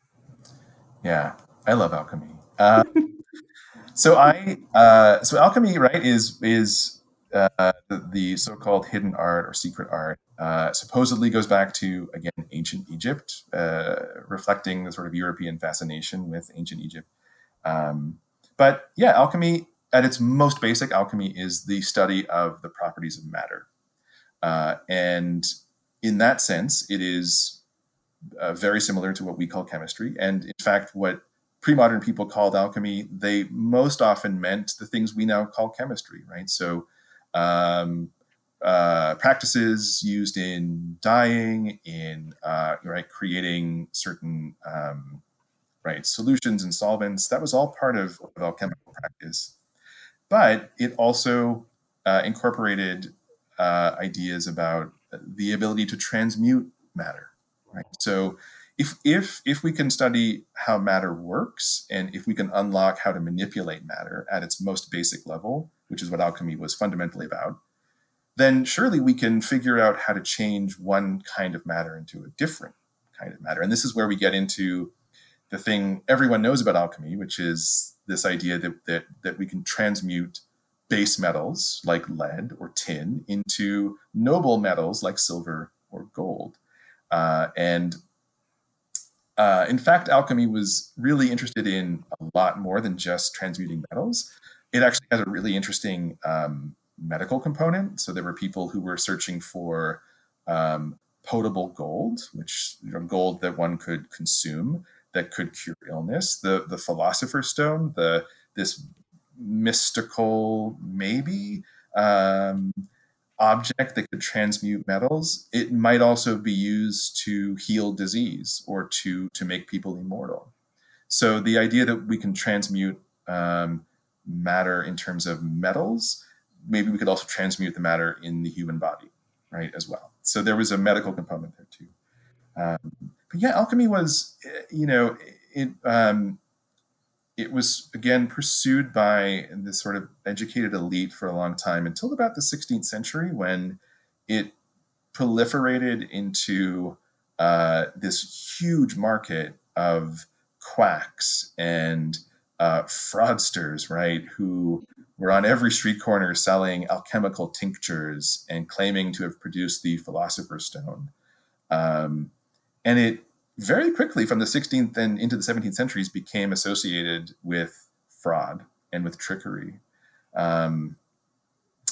Yeah, I love alchemy. Uh, so I, uh, so alchemy, right, is is uh, the, the so-called hidden art or secret art. Uh, supposedly goes back to, again, ancient Egypt, uh, reflecting the sort of European fascination with ancient Egypt. Um, but yeah, alchemy at its most basic, alchemy is the study of the properties of matter. Uh, and in that sense, it is uh, very similar to what we call chemistry. And in fact, what pre-modern people called alchemy, they most often meant the things we now call chemistry, right? So um, uh, practices used in dyeing, in uh, right creating certain um, right solutions and solvents. That was all part of, of alchemical practice, but it also uh, incorporated uh, ideas about the ability to transmute matter. Right. So if if if we can study how matter works and if we can unlock how to manipulate matter at its most basic level, which is what alchemy was fundamentally about, then surely we can figure out how to change one kind of matter into a different kind of matter. And this is where we get into the thing everyone knows about alchemy, which is this idea that that, that we can transmute base metals like lead or tin into noble metals like silver or gold. Uh, and uh, in fact, alchemy was really interested in a lot more than just transmuting metals. It actually has a really interesting um, medical component. So there were people who were searching for um, potable gold, which you know, gold that one could consume that could cure illness. The the philosopher's stone, the this mystical maybe um, object that could transmute metals, it might also be used to heal disease or to to make people immortal. So the idea that we can transmute um, matter in terms of metals, maybe we could also transmute the matter in the human body, right, as well. So there was a medical component there too. Um, but yeah, alchemy was, you know, it um, it was again pursued by this sort of educated elite for a long time until about the sixteenth century, when it proliferated into uh, this huge market of quacks and uh, fraudsters, right, who were on every street corner selling alchemical tinctures and claiming to have produced the philosopher's stone. Um, and it very quickly, from the sixteenth and into the seventeenth centuries, became associated with fraud and with trickery. Um,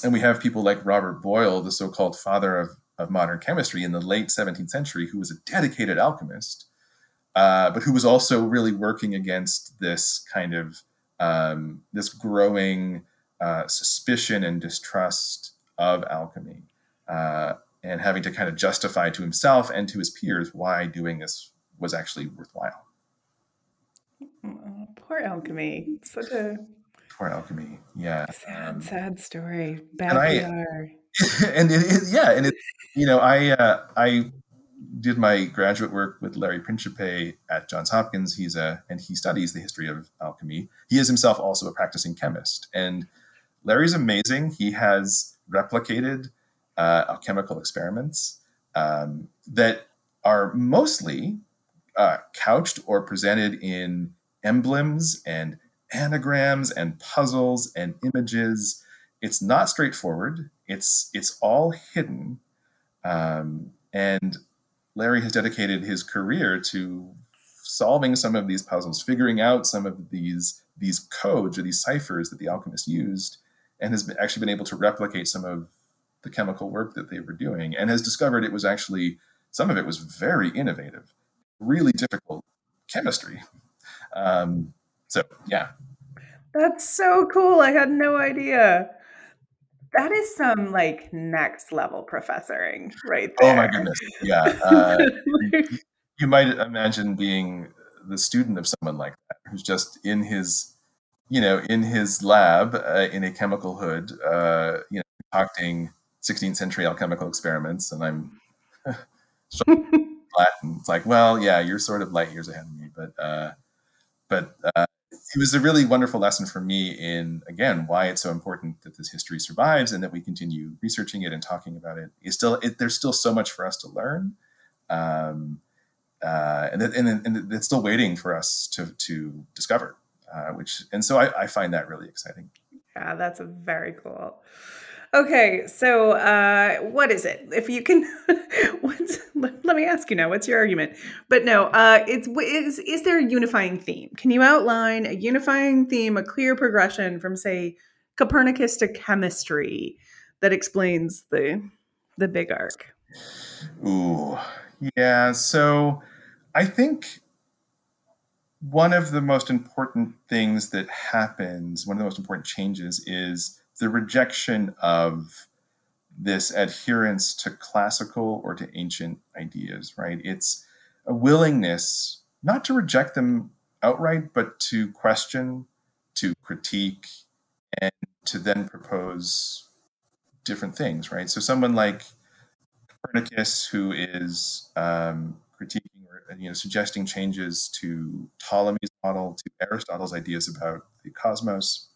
And we have people like Robert Boyle, the so-called father of, of modern chemistry in the late seventeenth century, who was a dedicated alchemist, uh, but who was also really working against this kind of um, this growing uh, suspicion and distrust of alchemy, uh, and having to kind of justify to himself and to his peers why doing this was actually worthwhile. Oh, poor alchemy. Such a Poor alchemy. Yeah. sad, Um, sad story. Bad and I, P R. and it, it, yeah, and it, you know, I, uh, I did my graduate work with Larry Principe at Johns Hopkins. He's a, and he studies the history of alchemy. He is himself also a practicing chemist, and Larry's amazing. He has replicated uh, alchemical experiments um, that are mostly uh, couched or presented in emblems and anagrams and puzzles and images. It's not straightforward. It's it's all hidden, um, and Larry has dedicated his career to solving some of these puzzles, figuring out some of these these codes or these ciphers that the alchemists used, and has been, actually been able to replicate some of the chemical work that they were doing, and has discovered it was actually, some of it was very innovative, really difficult chemistry. Um, so yeah. That's so cool. I had no idea. That is some like next level professoring right Oh my there. goodness. Yeah. Uh, you, you might imagine being the student of someone like that, who's just in his, you know, in his lab uh, in a chemical hood, uh, you know, concocting sixteenth century alchemical experiments, and I'm Latin. It's like, well, yeah, you're sort of light years ahead of me, but uh, but uh, it was a really wonderful lesson for me in, again, why it's so important that this history survives and that we continue researching it and talking about it. It's still, it, there's still so much for us to learn, um, uh, and, and, and it's still waiting for us to to discover. Uh, which and so I, I find that really exciting. Yeah, that's a very cool. Okay, so uh, what is it? If you can, what's, let, let me ask you now. What's your argument? But no, uh, it's is is there a unifying theme? Can you outline a unifying theme, a clear progression from, say, Copernicus to chemistry that explains the the big arc? Ooh, yeah. So I think one of the most important things that happens, one of the most important changes, is the rejection of this adherence to classical or to ancient ideas, right? It's a willingness not to reject them outright, but to question, to critique, and to then propose different things, right? So someone like Copernicus, who is um, critiquing or, you know, suggesting changes to Ptolemy's model, to Aristotle's ideas about the cosmos.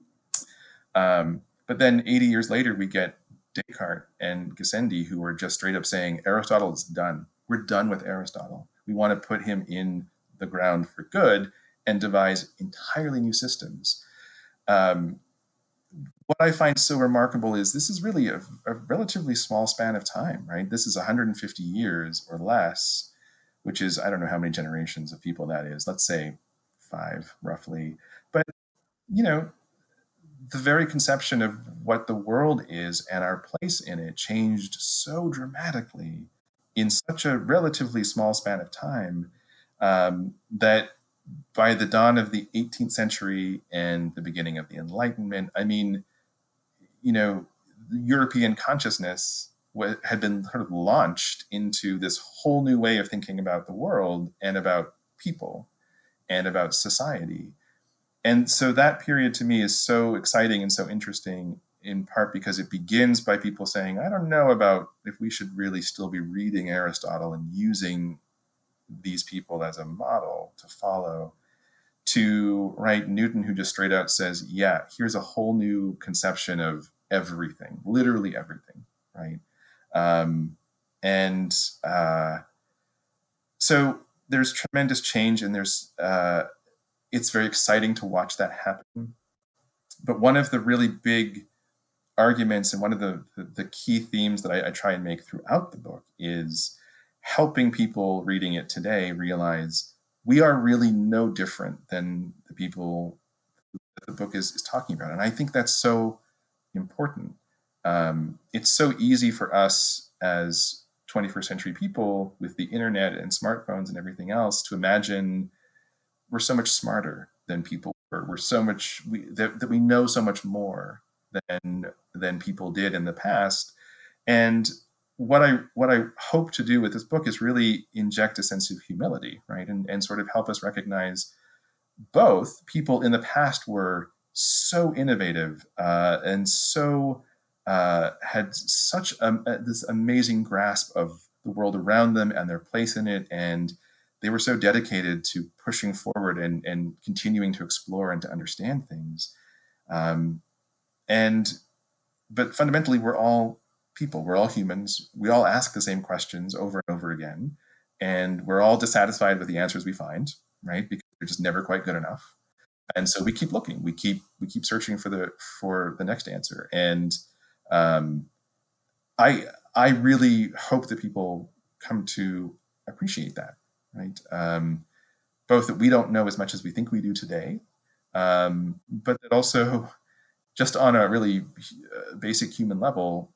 Um, but then eighty years later, we get Descartes and Gassendi, who are just straight up saying Aristotle is done. We're done with Aristotle. We want to put him in the ground for good and devise entirely new systems. Um, what I find so remarkable is this is really a, a relatively small span of time, right? This is one hundred fifty years or less, which is, I don't know how many generations of people that is. Let's say five, roughly. But, you know, the very conception of what the world is and our place in it changed so dramatically in such a relatively small span of time, um, that by the dawn of the eighteenth century and the beginning of the Enlightenment, I mean, you know, the European consciousness had been sort of launched into this whole new way of thinking about the world and about people and about society. And so that period to me is so exciting and so interesting, in part because it begins by people saying, I don't know about if we should really still be reading Aristotle and using these people as a model to follow, to, right, Newton, who just straight out says, yeah, here's a whole new conception of everything, literally everything, right? Um, and uh, so there's tremendous change, and there's uh, it's very exciting to watch that happen. But one of the really big arguments and one of the, the, the key themes that I, I try and make throughout the book is helping people reading it today realize we are really no different than the people that the book is, is talking about. And I think that's so important. um, it's so easy for us as twenty-first century people with the internet and smartphones and everything else to imagine we're so much smarter than people were. We're so much we, that, that we know so much more than than people did in the past. And what I what I hope to do with this book is really inject a sense of humility, right, and and sort of help us recognize both people in the past were so innovative uh, and so uh, had such a, a, this amazing grasp of the world around them and their place in it, and they were so dedicated to pushing forward and, and continuing to explore and to understand things. Um, and but fundamentally, we're all people. We're all humans. We all ask the same questions over and over again, and we're all dissatisfied with the answers we find, right? Because they're just never quite good enough. And so we keep looking. We keep we keep searching for the for the next answer. And um, I I really hope that people come to appreciate that, right? Um, both that we don't know as much as we think we do today, um, but that also, just on a really uh, basic human level,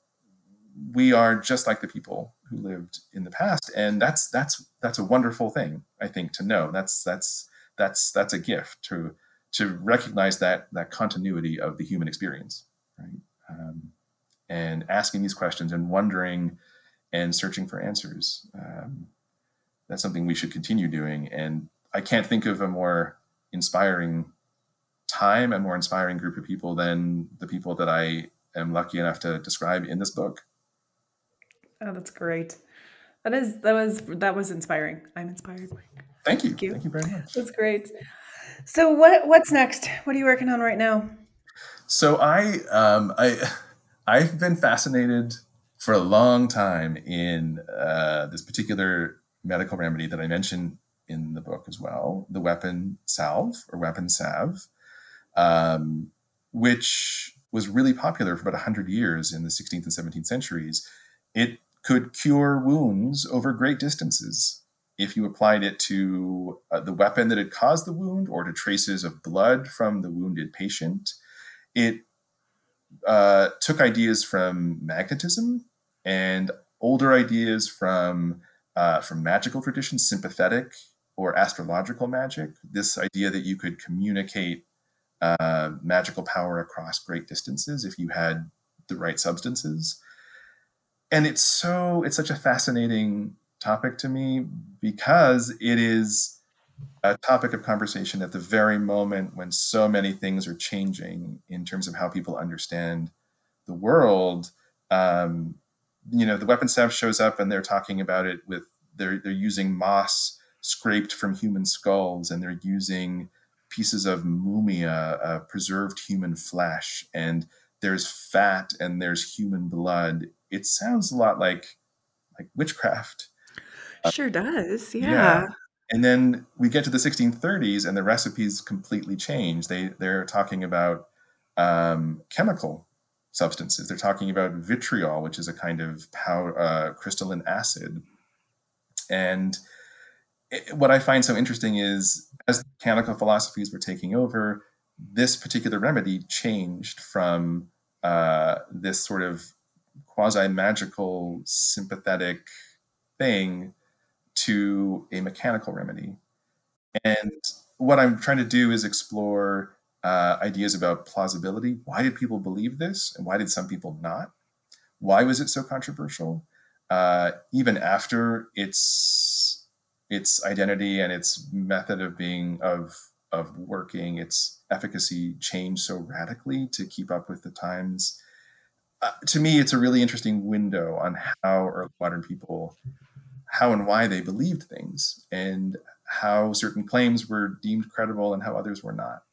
we are just like the people who lived in the past, and that's that's that's a wonderful thing, I think, to know. That's that's that's that's a gift to to recognize that that continuity of the human experience, right? Um, and asking these questions and wondering and searching for answers. Um, that's something we should continue doing. And I can't think of a more inspiring time, a more inspiring group of people than the people that I am lucky enough to describe in this book. Oh, that's great. That is that was that was inspiring. I'm inspired. Thank you. Thank you. Thank you very much. That's great. So what what's next? What are you working on right now? So I um, I I've been fascinated for a long time in uh, this particular medical remedy that I mentioned in the book as well, the weapon salve or weapon salve, um, which was really popular for about one hundred years in the sixteenth and seventeenth centuries. It could cure wounds over great distances if you applied it to uh, the weapon that had caused the wound or to traces of blood from the wounded patient. It uh, took ideas from magnetism and older ideas from uh, from magical traditions, sympathetic or astrological magic. This idea that you could communicate uh, magical power across great distances if you had the right substances. And it's so it's such a fascinating topic to me because it is a topic of conversation at the very moment when so many things are changing in terms of how people understand the world. Um, you know, the weapon salve shows up and they're talking about it with they're they're using moss scraped from human skulls, and they're using pieces of mumia, uh, preserved human flesh, and there's fat and there's human blood. It sounds a lot like like witchcraft. Sure does. Yeah. Yeah. And then we get to the sixteen thirties and the recipes completely change. They, they're talking about um, chemical substances. They're talking about vitriol, which is a kind of power, uh, crystalline acid. And it, what I find so interesting is as mechanical philosophies were taking over, this particular remedy changed from uh, this sort of quasi-magical, sympathetic thing to a mechanical remedy. And what I'm trying to do is explore uh, ideas about plausibility. Why did people believe this? And why did some people not? Why was it so controversial? Uh, even after its its identity and its method of being of of working, its efficacy changed so radically to keep up with the times. Uh, to me, it's a really interesting window on how early modern people, how and why they believed things, and how certain claims were deemed credible and how others were not.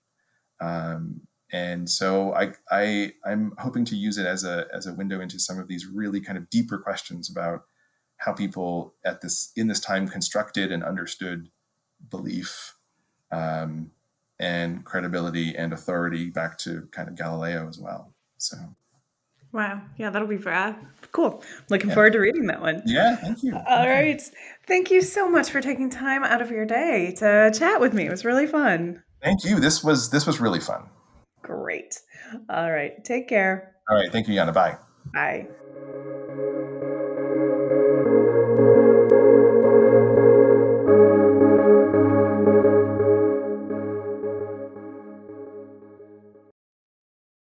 Um, and so I, I, I'm hoping to use it as a as a window into some of these really kind of deeper questions about how people at this in this time constructed and understood belief, um, and credibility and authority back to kind of Galileo as well. So. Wow. Yeah, that'll be uh, cool. Looking yeah. forward to reading that one. Yeah, thank you. All thank right. You. Thank you so much for taking time out of your day to chat with me. It was really fun. Thank you. This was this was really fun. Great. All right. Take care. All right. Thank you, Yana. Bye. Bye.